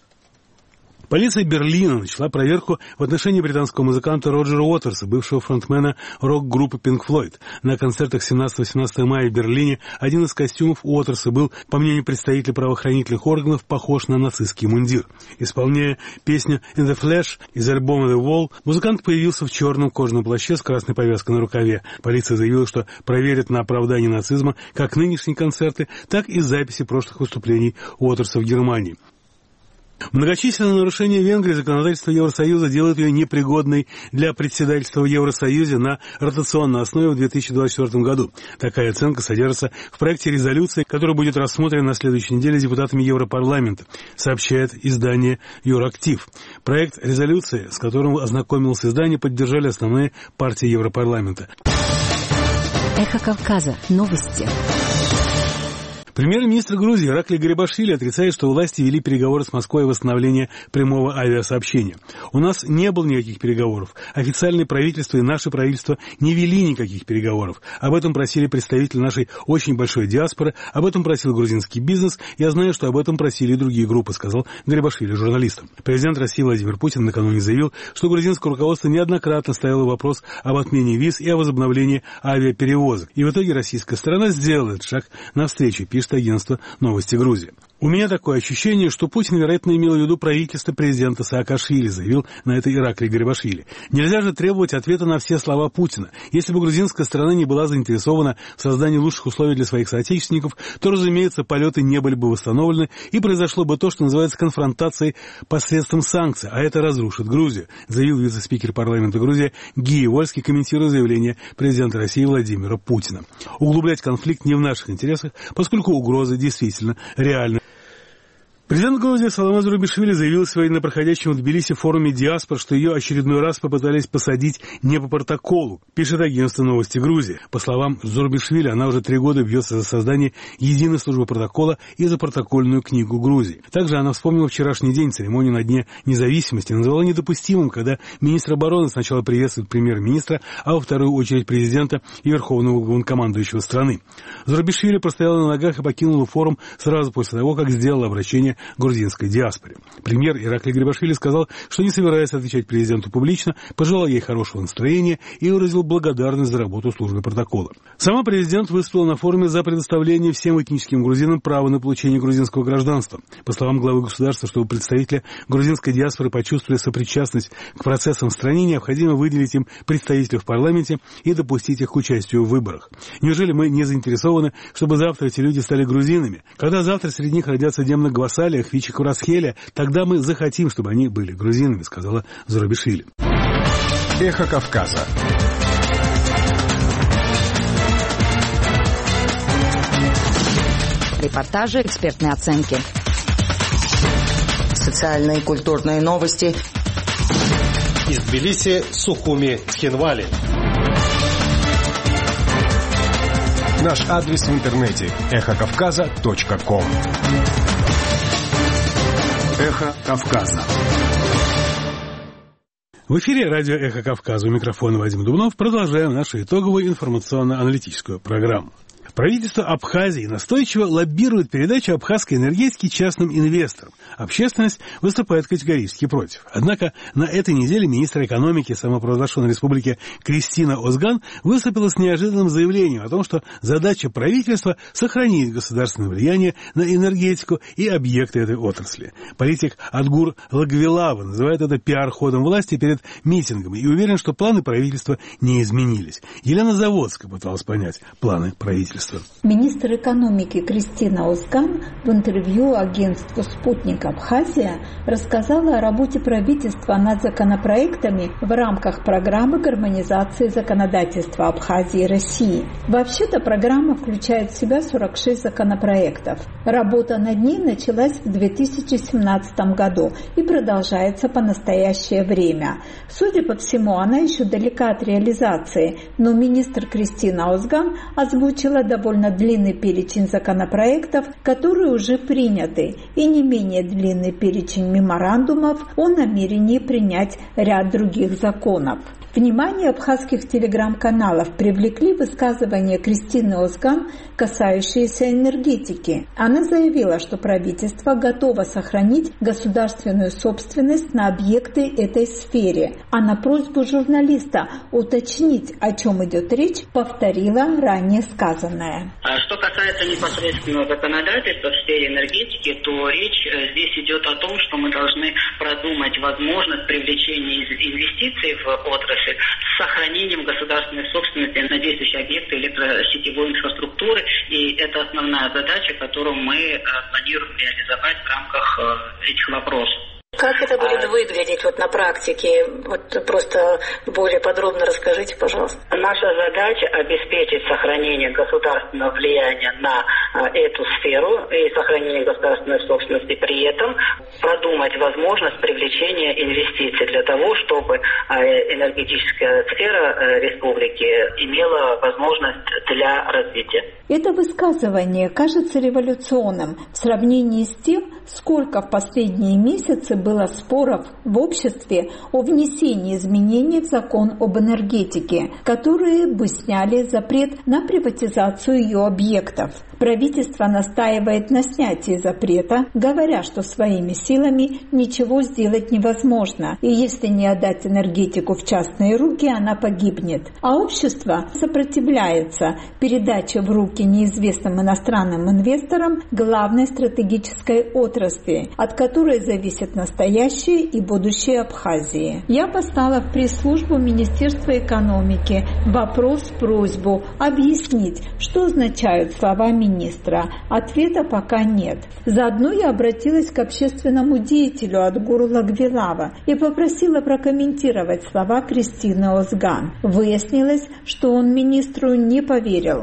Полиция Берлина начала проверку в отношении британского музыканта Роджера Уотерса, бывшего фронтмена рок-группы Pink Floyd. На концертах 17-18 мая в Берлине один из костюмов Уотерса был, по мнению представителей правоохранительных органов, похож на нацистский мундир. Исполняя песню «In the Flash» из альбома «The Wall», музыкант появился в черном кожаном плаще с красной повязкой на рукаве. Полиция заявила, что проверит на оправдание нацизма как нынешние концерты, так и записи прошлых выступлений Уотерса в Германии. Многочисленные нарушения Венгрии законодательства Евросоюза делают ее непригодной для председательства в Евросоюзе на ротационной основе в 2024 году. Такая оценка содержится в проекте резолюции, которая будет рассмотрена на следующей неделе депутатами Европарламента, сообщает издание «Юрактив». Проект резолюции, с которым ознакомилось издание, поддержали основные партии Европарламента. Эхо Кавказа. Новости. Премьер-министр Грузии Ираклий Гарибашвили отрицает, что власти вели переговоры с Москвой о восстановлении прямого авиасообщения. У нас не было никаких переговоров. Официальное правительство и наше правительство не вели никаких переговоров. Об этом просили представители нашей очень большой диаспоры, об этом просил грузинский бизнес. Я знаю, что об этом просили и другие группы, сказал Гарибашвили журналистам. Президент России Владимир Путин накануне заявил, что грузинское руководство неоднократно ставило вопрос об отмене виз и о возобновлении авиаперевозок. И в итоге российская сторона сделала этот шаг навстречу, пишет агентство «Новости Грузии». У меня такое ощущение, что Путин, вероятно, имел в виду правительство президента Саакашвили, заявил на это Ираклий Гарибашвили. Нельзя же требовать ответа на все слова Путина. Если бы грузинская сторона не была заинтересована в создании лучших условий для своих соотечественников, то, разумеется, полеты не были бы восстановлены, и произошло бы то, что называется конфронтацией посредством санкций, а это разрушит Грузию, заявил вице-спикер парламента Грузии Гия Вольский, комментируя заявление президента России Владимира Путина. Углублять конфликт не в наших интересах, поскольку угрозы действительно реальны. Президент Грузии Саломе Зурабишвили заявил сегодня на проходящем в Тбилиси форуме диаспор, что ее очередной раз попытались посадить не по протоколу, пишет агентство «Новости Грузии». По словам Зурабишвили, она уже 3 года бьется за создание единой службы протокола и за протокольную книгу Грузии. Также она вспомнила вчерашний день, церемонию на Дне независимости, назвала недопустимым, когда министр обороны сначала приветствует премьер-министра, а во вторую очередь президента и верховного главнокомандующего страны. Зурабишвили простояла на ногах и покинула форум сразу после того, как сделала обращение грузинской диаспоре. Премьер Ираклий Гарибашвили сказал, что не собирается отвечать президенту публично, пожелал ей хорошего настроения и выразил благодарность за работу службы протокола. Сама президент выступила на форуме за предоставление всем этническим грузинам права на получение грузинского гражданства. По словам главы государства, чтобы представители грузинской диаспоры почувствовали сопричастность к процессам в стране, необходимо выделить им представителей в парламенте и допустить их к участию в выборах. Неужели мы не заинтересованы, чтобы завтра эти люди стали грузинами? Когда завтра среди них родятся Демна Гвасалия, Хвичи Курасхелия, тогда мы захотим, чтобы они были грузинами, сказала Зурабишвили. Эхо Кавказа. Репортажи, экспертные оценки. Социальные и культурные новости. Из Тбилиси, Сухуми, Тхенвали. Наш адрес в интернете эхокавказа.ком. Эхо Кавказа. В эфире радио «Эхо Кавказа». У микрофона Вадим Дубнов. Продолжаем нашу итоговую информационно-аналитическую программу. Правительство Абхазии настойчиво лоббирует передачу абхазской энергетики частным инвесторам. Общественность выступает категорически против. Однако на этой неделе министр экономики самопровозглашенной республики Кристина Озган выступила с неожиданным заявлением о том, что задача правительства – сохранить государственное влияние на энергетику и объекты этой отрасли. Политик Адгур Лагвилава называет это пиар-ходом власти перед митингом и уверен, что планы правительства не изменились. Елена Заводская пыталась понять планы правительства. Министр экономики Кристина Озган в интервью агентству «Спутник Абхазия» рассказала о работе правительства над законопроектами в рамках программы гармонизации законодательства Абхазии и России. Вообще-то программа включает в себя 46 законопроектов. Работа над ней началась в 2017 году и продолжается по настоящее время. Судя по всему, она еще далека от реализации, но министр Кристина Озган озвучила довольно длинный перечень законопроектов, которые уже приняты, и не менее длинный перечень меморандумов о намерении принять ряд других законов. Внимание абхазских телеграм-каналов привлекли высказывания Кристины Озган, касающиеся энергетики. Она заявила, что правительство готово сохранить государственную собственность на объекты этой сфере, а на просьбу журналиста уточнить, о чем идет речь, повторила ранее сказанное. Что касается непосредственно законодательства в сфере энергетики, то речь здесь идет о том, что мы должны продумать возможность привлечения инвестиций в отрасль с сохранением государственной собственности на действующие объекты электросетевой инфраструктуры. И это основная задача, которую мы планируем реализовать в рамках этих вопросов. Как это будет выглядеть на практике? Просто более подробно расскажите, пожалуйста. Наша задача обеспечить сохранение государственного влияния на эту сферу и сохранение государственной собственности, при этом продумать возможность привлечения инвестиций для того, чтобы энергетическая сфера республики имела возможность для развития. Это высказывание кажется революционным в сравнении с тем, сколько в последние месяцы было споров в обществе о внесении изменений в закон об энергетике, которые бы сняли запрет на приватизацию ее объектов. Правительство настаивает на снятии запрета, говоря, что своими силами ничего сделать невозможно, и если не отдать энергетику в частные руки, она погибнет. А общество сопротивляется передаче в руки неизвестным иностранным инвесторам главной стратегической отрасли, от которой зависит настоящее и будущее Абхазии. Я послала в пресс-службу Министерства экономики вопрос-просьбу объяснить, что означают слова министра. Ответа пока нет. Заодно я обратилась к общественному деятелю Адгуру Лагвилава и попросила прокомментировать слова Кристины Озган. Выяснилось, что он министру не поверил.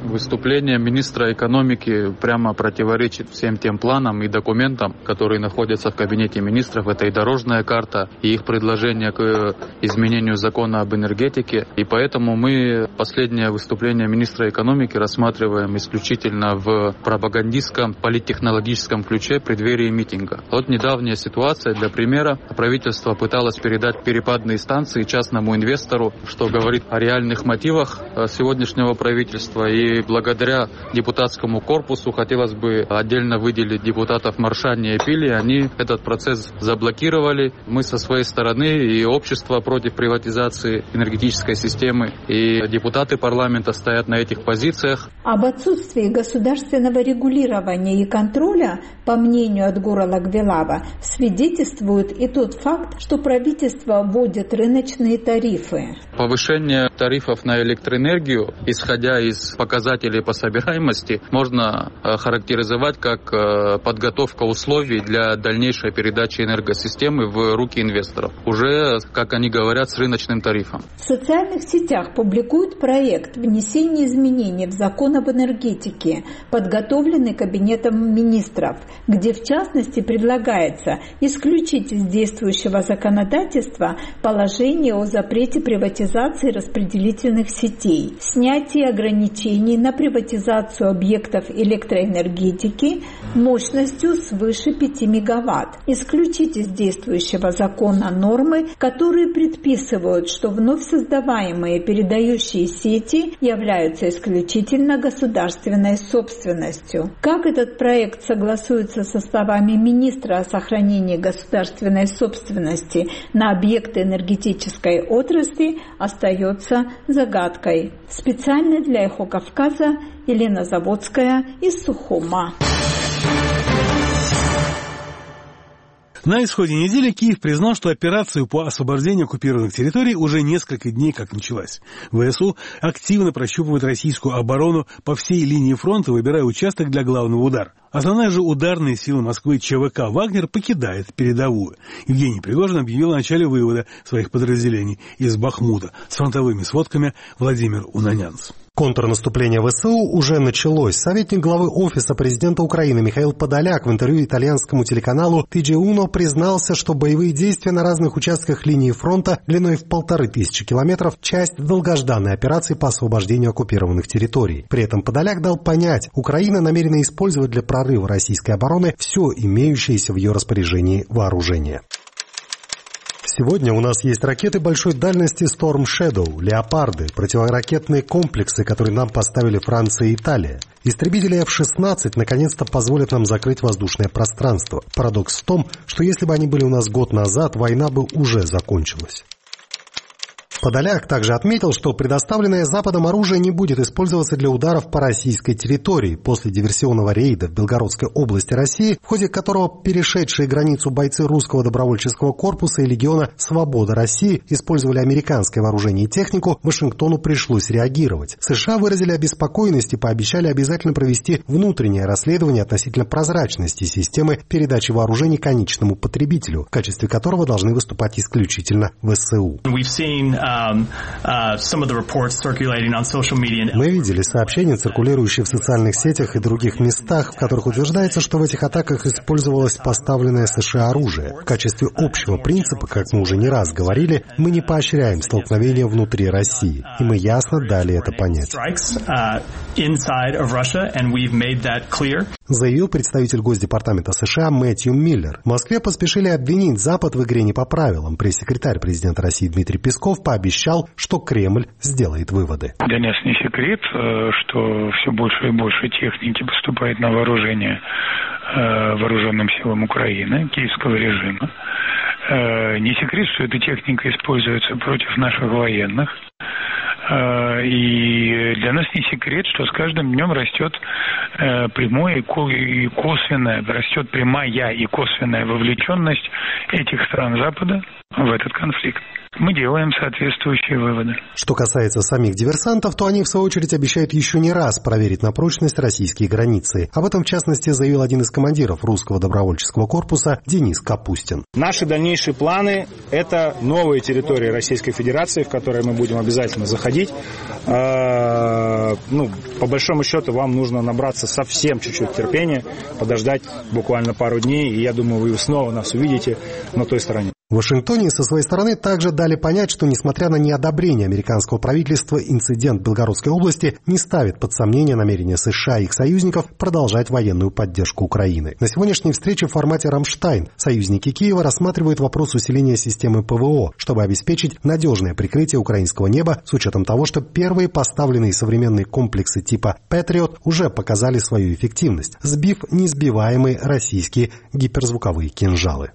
Выступление министра экономики прямо противоречит всем тем планам и документам, которые находятся в кабинете министров. Это и дорожная карта, и их предложение к изменению закона об энергетике. И поэтому мы последнее выступление министра экономики рассматриваем исключительно в пропагандистском, политтехнологическом ключе в преддверии митинга. Вот недавняя ситуация. Для примера, правительство пыталось передать перепадные станции частному инвестору, что говорит о реальных мотивах сегодняшнего правительства. И благодаря депутатскому корпусу хотелось бы отдельно выделить депутатов Маршани и Пили. Они этот процесс заблокировали. Мы со своей стороны и общество против приватизации энергетической системы, и депутаты парламента стоят на этих позициях. Об отсутствии государственного регулирования и контроля, по мнению Адгура Лагвелава, свидетельствует и тот факт, что правительство вводит рыночные тарифы. Повышение тарифов на электроэнергию, исходя из показателей по собираемости, можно характеризовать как подготовка условий для дальнейшей передачи энергосистемы в руки инвесторов. Уже, как они говорят, с рыночным тарифом. В социальных сетях публикуют проект внесения изменений в закон об энергетике, подготовленный Кабинетом министров, где в частности предлагается исключить из действующего законодательства положение о запрете приватизации распределительных сетей, снятие ограничений на приватизацию объектов электроэнергетики мощностью свыше 5 мегаватт, исключить из действующего закона нормы, которые предписывают, что вновь создаваемые передающие сети являются исключительно государственной собственностью. Как этот проект согласуется со словами министра о сохранении государственной собственности на объекты энергетической отрасли, остается загадкой. Специально для «Эхо Кавказа» Елена Заводская из Сухума. На исходе недели Киев признал, что операцию по освобождению оккупированных территорий уже несколько дней как началась. ВСУ активно прощупывает российскую оборону по всей линии фронта, выбирая участок для главного удара. Основная же ударная сила Москвы ЧВК «Вагнер» покидает передовую. Евгений Пригожин объявил о начале вывода своих подразделений из Бахмута. С фронтовыми сводками Владимир Унанянц. Контрнаступление ВСУ уже началось. Советник главы Офиса президента Украины Михаил Подоляк в интервью итальянскому телеканалу TG1 признался, что боевые действия на разных участках линии фронта длиной в 1500 километров – часть долгожданной операции по освобождению оккупированных территорий. При этом Подоляк дал понять, Украина намерена использовать для прорыва российской обороны все имеющееся в ее распоряжении вооружение. Сегодня у нас есть ракеты большой дальности Storm Shadow, «Леопарды», противоракетные комплексы, которые нам поставили Франция и Италия. Истребители F-16 наконец-то позволят нам закрыть воздушное пространство. Парадокс в том, что если бы они были у нас год назад, война бы уже закончилась. Подоляк также отметил, что предоставленное Западом оружие не будет использоваться для ударов по российской территории после диверсионного рейда в Белгородской области России, в ходе которого перешедшие границу бойцы русского добровольческого корпуса и легиона «Свобода России» использовали американское вооружение и технику, Вашингтону пришлось реагировать. США выразили обеспокоенность и пообещали обязательно провести внутреннее расследование относительно прозрачности системы передачи вооружений конечному потребителю, в качестве которого должны выступать исключительно ВСУ. Мы видели сообщения, циркулирующие в социальных сетях и других местах, в которых утверждается, что в этих атаках использовалось поставленное США оружие. В качестве общего принципа, как мы уже не раз говорили, мы не поощряем столкновения внутри России. И мы ясно дали это понять. Заявил представитель Госдепартамента США Мэтью Миллер. В Москве поспешили обвинить Запад в игре не по правилам. Пресс-секретарь президента России Дмитрий Песков пообещал, что Кремль сделает выводы. Для нас не секрет, что все больше и больше техники поступает на вооружение вооруженным силам Украины, киевского режима. Не секрет, что эта техника используется против наших военных. И для нас не секрет, что с каждым днем растет прямое и косвенное, растет прямая и косвенная вовлеченность этих стран Запада в этот конфликт. Мы делаем соответствующие выводы. Что касается самих диверсантов, то они, в свою очередь, обещают еще не раз проверить на прочность российские границы. Об этом, в частности, заявил один из командиров русского добровольческого корпуса Денис Капустин. Наши дальнейшие планы – это новые территории Российской Федерации, в которые мы будем обязательно заходить. По большому счету, вам нужно набраться совсем чуть-чуть терпения, подождать буквально пару дней, и я думаю, вы снова нас увидите на той стороне. В Вашингтоне со своей стороны также дали понять, что, несмотря на неодобрение американского правительства, инцидент в Белгородской области не ставит под сомнение намерения США и их союзников продолжать военную поддержку Украины. На сегодняшней встрече в формате «Рамштайн» союзники Киева рассматривают вопрос усиления системы ПВО, чтобы обеспечить надежное прикрытие украинского неба с учетом того, что первые поставленные современные комплексы типа «Патриот» уже показали свою эффективность, сбив несбиваемые российские гиперзвуковые кинжалы.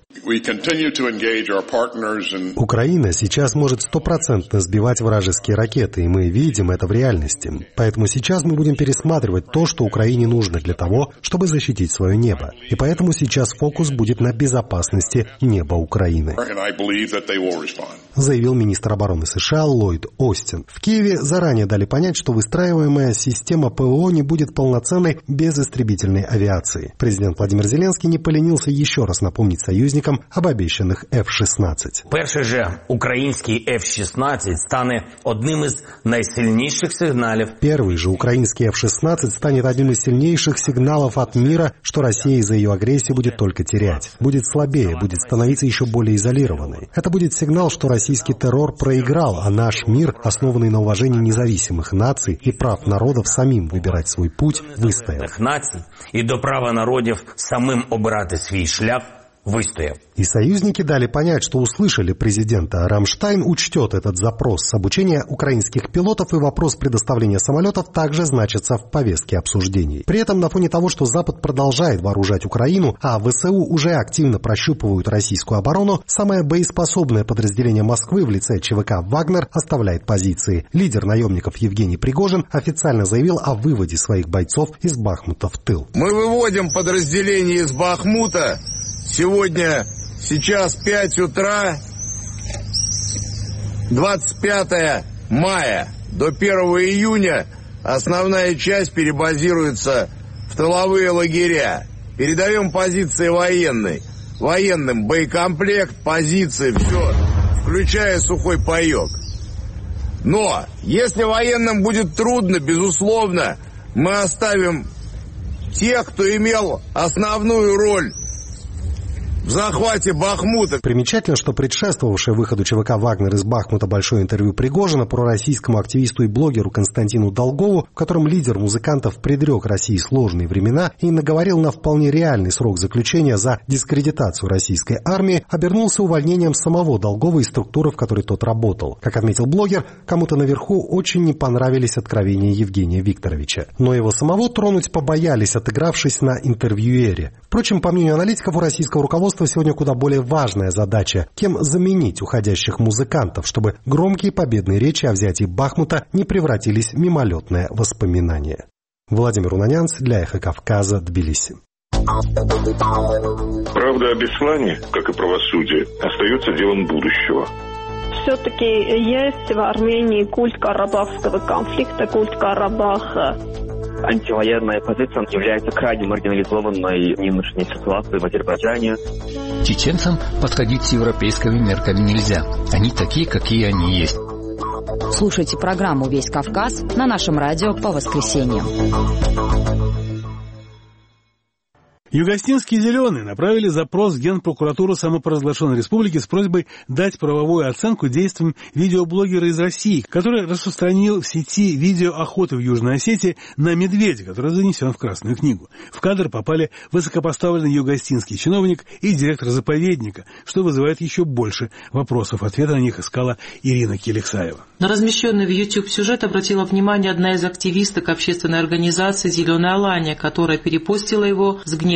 Украина сейчас может 100% сбивать вражеские ракеты, и мы видим это в реальности. Поэтому сейчас мы будем пересматривать то, что Украине нужно для того, чтобы защитить свое небо. И поэтому сейчас фокус будет на безопасности неба Украины, заявил министр обороны США Ллойд Остин. В Киеве заранее дали понять, что выстраиваемая система ПВО не будет полноценной без истребительной авиации. Президент Владимир Зеленский не поленился еще раз напомнить союзникам об обещанных F-16. Перший же український F-16 стане одним из найсильнейших сигналов. Первый же украинский F-16 станет одним из сильнейших сигналов от мира, что Россия из-за ее агрессии будет только терять. Будет слабее, будет становиться еще более изолированной. Это будет сигнал, что российский террор проиграл, а наш мир, основанный на уважении независимых наций и прав народов самим выбирать свой путь, выстоял. Наций и до права народів самим обирати свій шлях выстоял. И союзники дали понять, что услышали президента. Рамштайн учтет этот запрос. Обучение украинских пилотов и вопрос предоставления самолетов также значатся в повестке обсуждений. При этом на фоне того, что Запад продолжает вооружать Украину, а ВСУ уже активно прощупывают российскую оборону, самое боеспособное подразделение Москвы в лице ЧВК «Вагнер» оставляет позиции. Лидер наемников Евгений Пригожин официально заявил о выводе своих бойцов из Бахмута в тыл. Мы выводим подразделение из Бахмута. Сейчас 5 утра, 25 мая, до 1 июня основная часть перебазируется в тыловые лагеря. Передаем позиции военным боекомплект, позиции, все, включая сухой паек. Но если военным будет трудно, безусловно, мы оставим тех, кто имел основную роль в захвате Бахмута. Примечательно, что предшествовавшее выходу ЧВК «Вагнер» из Бахмута большое интервью Пригожина пророссийскому активисту и блогеру Константину Долгову, в котором лидер музыкантов предрек России сложные времена и наговорил на вполне реальный срок заключения за дискредитацию российской армии, обернулся увольнением самого Долгова из структуры, в которой тот работал. Как отметил блогер, кому-то наверху очень не понравились откровения Евгения Викторовича. Но его самого тронуть побоялись, отыгравшись на интервьюере. Впрочем, по мнению аналитиков, у российского руководства сегодня куда более важная задача – кем заменить уходящих музыкантов, чтобы громкие победные речи о взятии Бахмута не превратились в мимолетное воспоминание. Владимир Унанянц для «Эхо Кавказа», Тбилиси. Правда о Беслане, как и правосудие, остается делом будущего. Все-таки есть в Армении культ карабахского конфликта, культ Карабаха. Антивоенная позиция является крайне маргинализованной в нынешней ситуации в Азербайджане. Чеченцам подходить с европейскими мерками нельзя. Они такие, какие они есть. Слушайте программу «Весь Кавказ» на нашем радио по воскресеньям. Югостинские «Зеленые» направили запрос в Генпрокуратуру самопровозглашенной республики с просьбой дать правовую оценку действиям видеоблогера из России, который распространил в сети видео охоты в Южной Осетии на медведя, который занесен в Красную книгу. В кадр попали высокопоставленный югостинский чиновник и директор заповедника, что вызывает еще больше вопросов. Ответа на них искала Ирина Келексаева. На размещенный в YouTube сюжет обратила внимание одна из активисток общественной организации «Зеленая Алания», которая перепостила его с гневом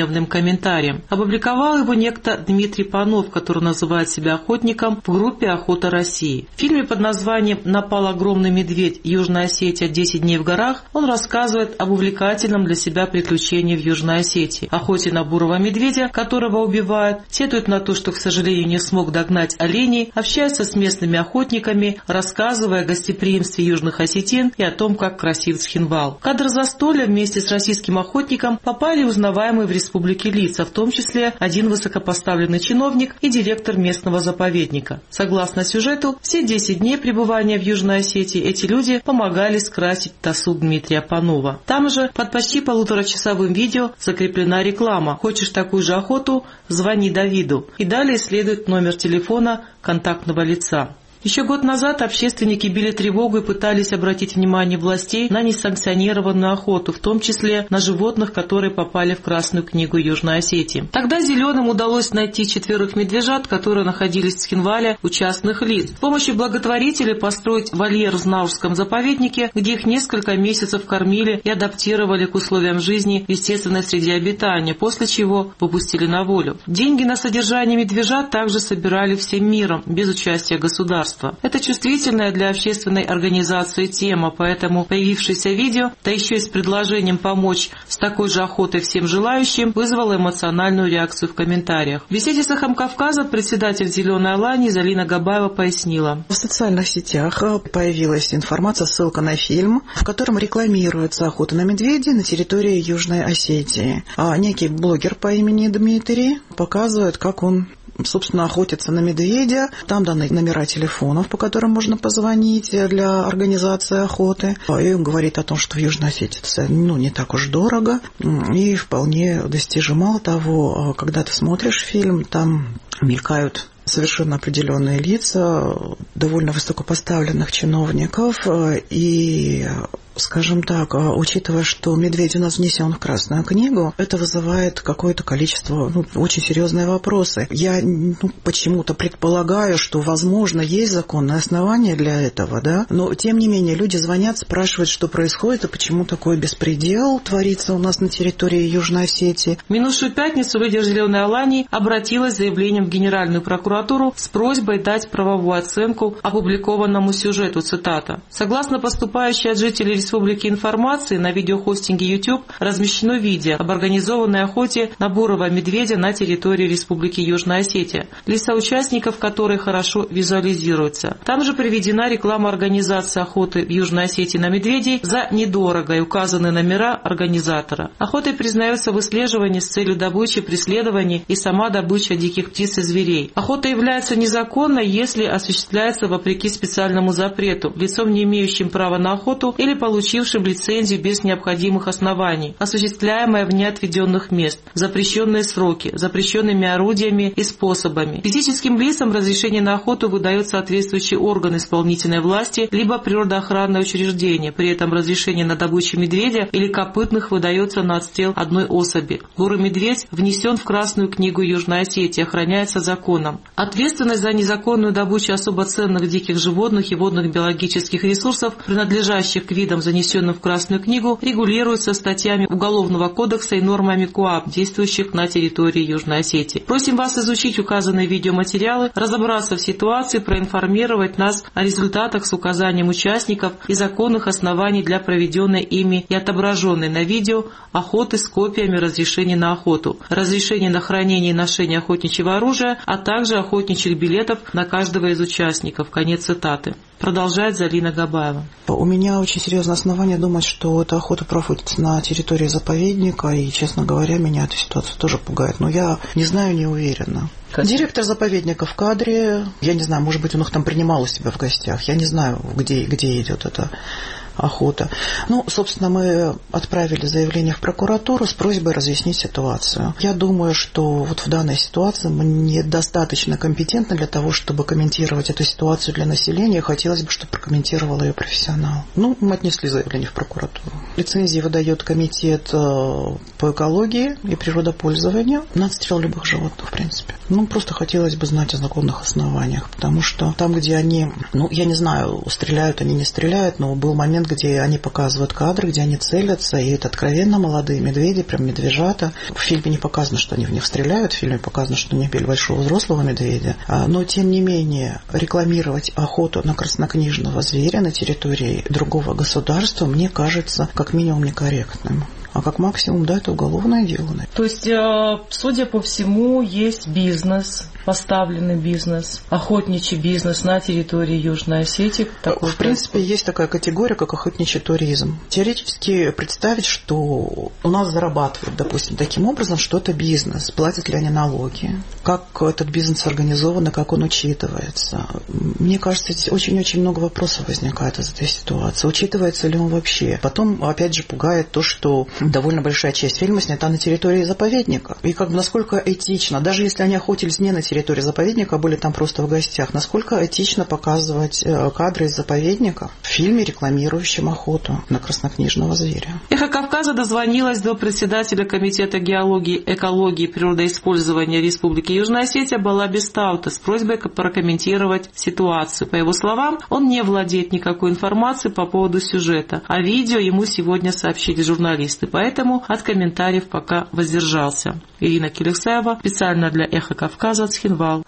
гневным комментарием. Опубликовал его некто Дмитрий Панов, который называет себя охотником в группе «Охота России». В фильме под названием «Напал огромный медведь. Южная Осетия. 10 дней в горах» он рассказывает об увлекательном для себя приключении в Южной Осетии, охоте на бурого медведя, которого убивают, сетует на то, что, к сожалению, не смог догнать оленей, общается с местными охотниками, рассказывая о гостеприимстве южных осетин и о том, как красив Цхинвал. В кадр застолья вместе с российским охотником попали узнаваемые в республике лица, в том числе один высокопоставленный чиновник и директор местного заповедника. Согласно сюжету, все 10 дней пребывания в Южной Осетии эти люди помогали скрасить досуг Дмитрия Панова. Там же под почти полуторачасовым видео закреплена реклама: «Хочешь такую же охоту? Звони Давиду». И далее следует номер телефона контактного лица. Еще год назад общественники били тревогу и пытались обратить внимание властей на несанкционированную охоту, в том числе на животных, которые попали в Красную книгу Южной Осетии. Тогда зеленым удалось найти 4 медвежат, которые находились в Цхинвале у частных лиц. С помощью благотворителей построить вольер в Знаурском заповеднике, где их несколько месяцев кормили и адаптировали к условиям жизни в естественной среде обитания, после чего выпустили на волю. Деньги на содержание медвежат также собирали всем миром, без участия государства. Это чувствительная для общественной организации тема, поэтому появившееся видео, да еще и с предложением помочь с такой же охотой всем желающим, вызвало эмоциональную реакцию в комментариях. В беседе с «Эхом Кавказа» председатель «Зеленой Алании» Залина Габаева пояснила. В социальных сетях появилась информация, ссылка на фильм, в котором рекламируется охота на медведей на территории Южной Осетии. А некий блогер по имени Дмитрий показывает, как он собственно, охотятся на медведя. Там даны номера телефонов, по которым можно позвонить для организации охоты. И он говорит о том, что в Южной Осетии это не так уж дорого и вполне достижимо. Мало того, когда ты смотришь фильм, там мелькают совершенно определенные лица довольно высокопоставленных чиновников, и, скажем так, учитывая, что медведь у нас внесен в Красную книгу, это вызывает какое-то количество, очень серьезные вопросы. Я почему-то предполагаю, что, возможно, есть законное основание для этого, да, но, тем не менее, люди звонят, спрашивают, что происходит и почему такой беспредел творится у нас на территории Южной Осетии. В минувшую пятницу лидер «Зеленой Алании» обратилась с заявлением в Генеральную прокуратуру с просьбой дать правовую оценку опубликованному сюжету, цитата. Согласно поступающей от жителей республики информации, на видеохостинге YouTube размещено видео об организованной охоте на бурого медведя на территории республики Южная Осетия, лица участников которой хорошо визуализируются. Там же приведена реклама организации охоты в Южной Осетии на медведей за недорого и указаны номера организатора. Охотой признается выслеживание с целью добычи, преследования и сама добыча диких птиц и зверей. Охота является незаконной, если осуществляется вопреки специальному запрету, лицом, не имеющим права на охоту или получившим лицензию без необходимых оснований, осуществляемая вне отведенных мест, запрещенные сроки, запрещенными орудиями и способами. Физическим лицам разрешение на охоту выдает соответствующий орган исполнительной власти либо природоохранное учреждение. При этом разрешение на добычу медведя или копытных выдается на отстрел одной особи. Бурый медведь внесен в Красную книгу Южной Осетии, охраняется законом. Ответственность за незаконную добычу особо ценных диких животных и водных биологических ресурсов, принадлежащих к видам, занесенным в Красную книгу, регулируется статьями Уголовного кодекса и нормами КоАП, действующих на территории Южной Осетии. Просим вас изучить указанные видеоматериалы, разобраться в ситуации, проинформировать нас о результатах с указанием участников и законных оснований для проведенной ими и отображенной на видео охоты с копиями разрешений на охоту, разрешений на хранение и ношение охотничьего оружия, а также охотничьих билетов на каждого из участников. Конец цитаты. Продолжает Залина Габаева. У меня очень серьезное основание думать, что эта охота проводится на территории заповедника, и, честно говоря, меня эта ситуация тоже пугает. Но я не знаю, не уверена. Директор заповедника в кадре, я не знаю, может быть, он их там принимал у себя в гостях, я не знаю, где идет эта охота. Собственно, мы отправили заявление в прокуратуру с просьбой разъяснить ситуацию. Я думаю, что вот в данной ситуации мы недостаточно компетентны для того, чтобы комментировать эту ситуацию для населения. Хотелось бы, чтобы прокомментировал ее профессионал. Мы отнесли заявление в прокуратуру. Лицензии выдает комитет по экологии и природопользованию на отстрел любых животных, в принципе. Просто хотелось бы знать о законных основаниях, потому что там, где они, я не знаю, стреляют они, не стреляют, но был момент, момент, где они показывают кадры, где они целятся, и это откровенно молодые медведи, прям медвежата. В фильме не показано, что они в них стреляют, в фильме показано, что они били большого взрослого медведя. Но, тем не менее, рекламировать охоту на краснокнижного зверя на территории другого государства, мне кажется, как минимум некорректным. А как максимум, да, это уголовное дело. То есть, судя по всему, есть бизнес, поставленный бизнес, охотничий бизнес на территории Южной Осетии. В принципе, есть такая категория, как охотничий туризм. Теоретически представить, что у нас зарабатывают, допустим, таким образом, что это бизнес, платят ли они налоги, как этот бизнес организован и как он учитывается. Мне кажется, здесь очень-очень много вопросов возникает из этой ситуации. Учитывается ли он вообще? Потом, опять же, пугает то, что довольно большая часть фильма снята на территории заповедника. И насколько этично, даже если они охотились не на территории заповедника, а были там просто в гостях, насколько этично показывать кадры из заповедника в фильме, рекламирующем охоту на краснокнижного зверя. «Эхо Кавказа» дозвонилась до председателя Комитета геологии, экологии и природоиспользования Республики Южная Осетия Балаби Стаута с просьбой прокомментировать ситуацию. По его словам, он не владеет никакой информацией по поводу сюжета, а видео ему сегодня сообщили журналисты. Поэтому от комментариев пока воздержался. Ирина Келексаева, специально для «Эхо Кавказа», Цхинвал.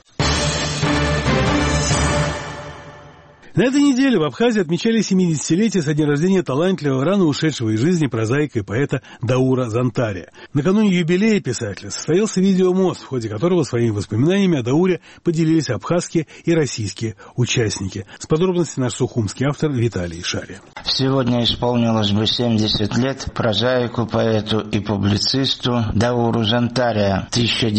На этой неделе в Абхазии отмечали 70-летие со дня рождения талантливого, рано ушедшего из жизни прозаика и поэта Даура Зантария. Накануне юбилея писателя состоялся видеомост, в ходе которого своими воспоминаниями о Дауре поделились абхазские и российские участники. С подробностями наш сухумский автор Виталий Шария. Сегодня исполнилось бы 70 лет прозаику, поэту и публицисту Дауру Зантария,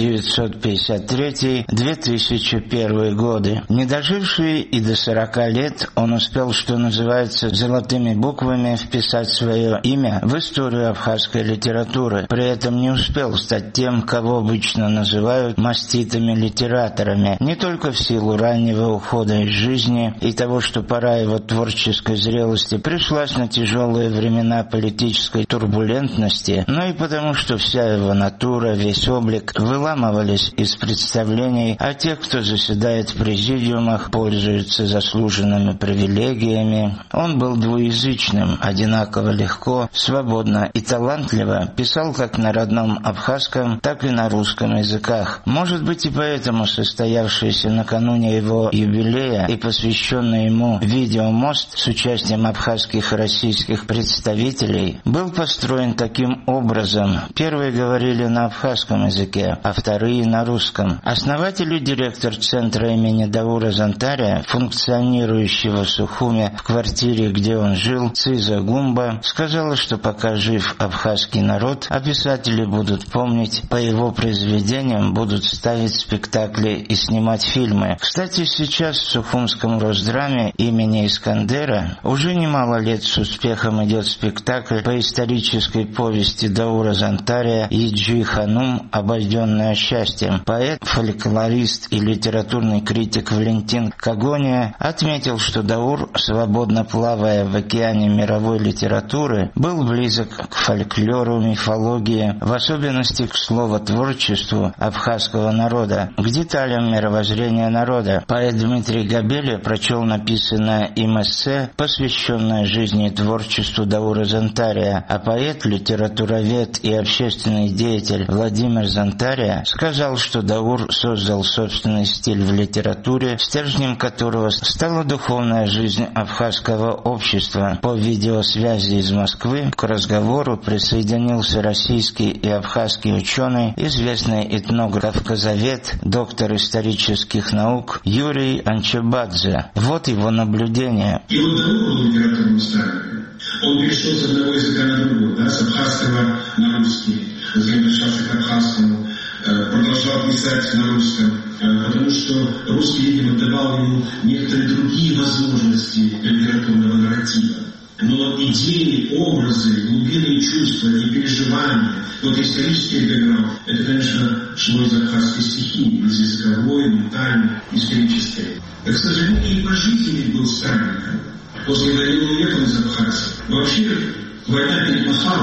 1953-2001 годы. Не доживший и до 40 лет он успел, что называется, золотыми буквами вписать свое имя в историю абхазской литературы. При этом не успел стать тем, кого обычно называют маститыми-литераторами, не только в силу раннего ухода из жизни и того, что пора его творческой зрелости пришлась на тяжелые времена политической турбулентности, но и потому, что вся его натура, весь облик выламывались из представлений, а те, кто заседает в президиумах, пользуются заслуженными привилегиями. Он был двуязычным, одинаково легко, свободно и талантливо писал как на родном абхазском, так и на русском языках. Может быть, и поэтому состоявшийся накануне его юбилея и посвященный ему видеомост с участием абхазских и российских представителей был построен таким образом. Первые говорили на абхазском языке, а вторые на русском. Основатель и директор центра имени Даура Зантария, функционирующего в Сухуме в квартире, где он жил, Циза Гумба, сказала, что пока жив абхазский народ, а писатели будут помнить, по его произведениям будут ставить спектакли и снимать фильмы. Кстати, сейчас в Сухумском Росдраме имени Искандера уже немало лет с успехом идет спектакль по исторической повести Даура Зантария «Еджи Ханум. Обойденная счастьем». Поэт, фольклорист и литературный критик Валентин Когония отметил, что Даур, свободно плавая в океане мировой литературы, был близок к фольклору, мифологии, в особенности к словотворчеству абхазского народа, к деталям мировоззрения народа. Поэт Дмитрий Габеля прочел написанное им эссе, посвященное жизни и творчеству Даура Зантария, а поэт, литературовед и общественный деятель Владимир Зантария сказал, что Даур создал собственный стиль в литературе, стержнем которого стала духовная жизнь абхазского общества. По видеосвязи из Москвы к разговору присоединился российский и абхазский ученый, известный этнограф-казовед, доктор исторических наук Юрий Анчебадзе. Вот его наблюдение. И вот Даур был литературным старым. Он перешел с одного языка на другой, с абхазского на русский, затем возвращался к абхазскому, продолжал писать на русском, потому что русский, видимо, давал ему некоторые другие возможности литературного нарратива. Но идеи, образы, глубинные чувства и переживания, вот исторический бэкграунд, это, конечно, шло из абхазской стихии, из языковой, ментальной, исторической. К сожалению, и по жизни был странником. После войны он уехал из Абхазии. Вообще, война перемахала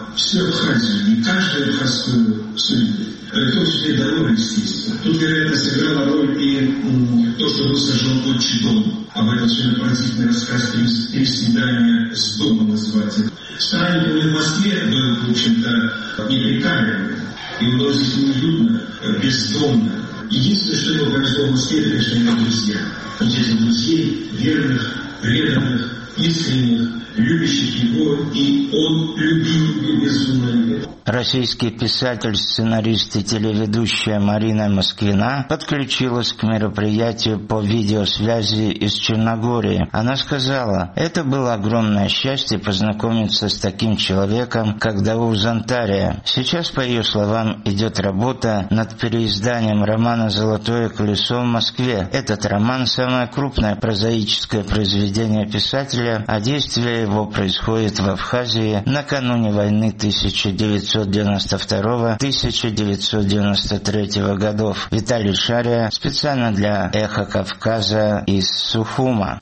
всю Абхазию, не каждую абхазскую судьбу. В том числе дорога, естественно. Тут, вероятно, сыграла роль и то, что был сожжен отчий дом. Об этом сегодня поразительный рассказ «Переседание с домом» называется. Странник в Москве был, в общем-то, неприкаянный. И было здесь неуютно, бездомно. Единственное, что его повезло в Москве, это, конечно, его друзья. Вот этих друзей, верных, преданных, искренних, любящих его, и он любил безумно. Российский писатель, сценарист и телеведущая Марина Москвина подключилась к мероприятию по видеосвязи из Черногории. Она сказала: «Это было огромное счастье познакомиться с таким человеком, как Даур Зантария. Сейчас, по ее словам, идет работа над переизданием романа «Золотое колесо» в Москве. Этот роман – самое крупное прозаическое произведение писателя, а действие его происходит в Абхазии накануне войны 1992-1993 годов». Виталий Шария специально для «Эхо Кавказа» из Сухума.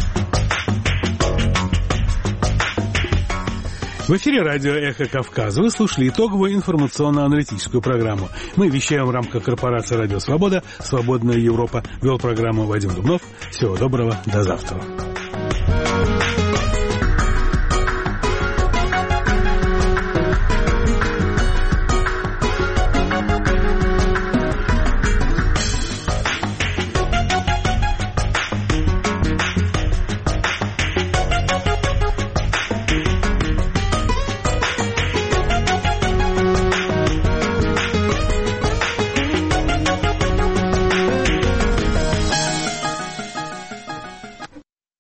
В эфире радио «Эхо Кавказа». Вы слушали итоговую информационно-аналитическую программу. Мы вещаем в рамках корпорации «Радио Свобода», «Свободная Европа». Вел программу Вадим Дубнов. Всего доброго, до завтра.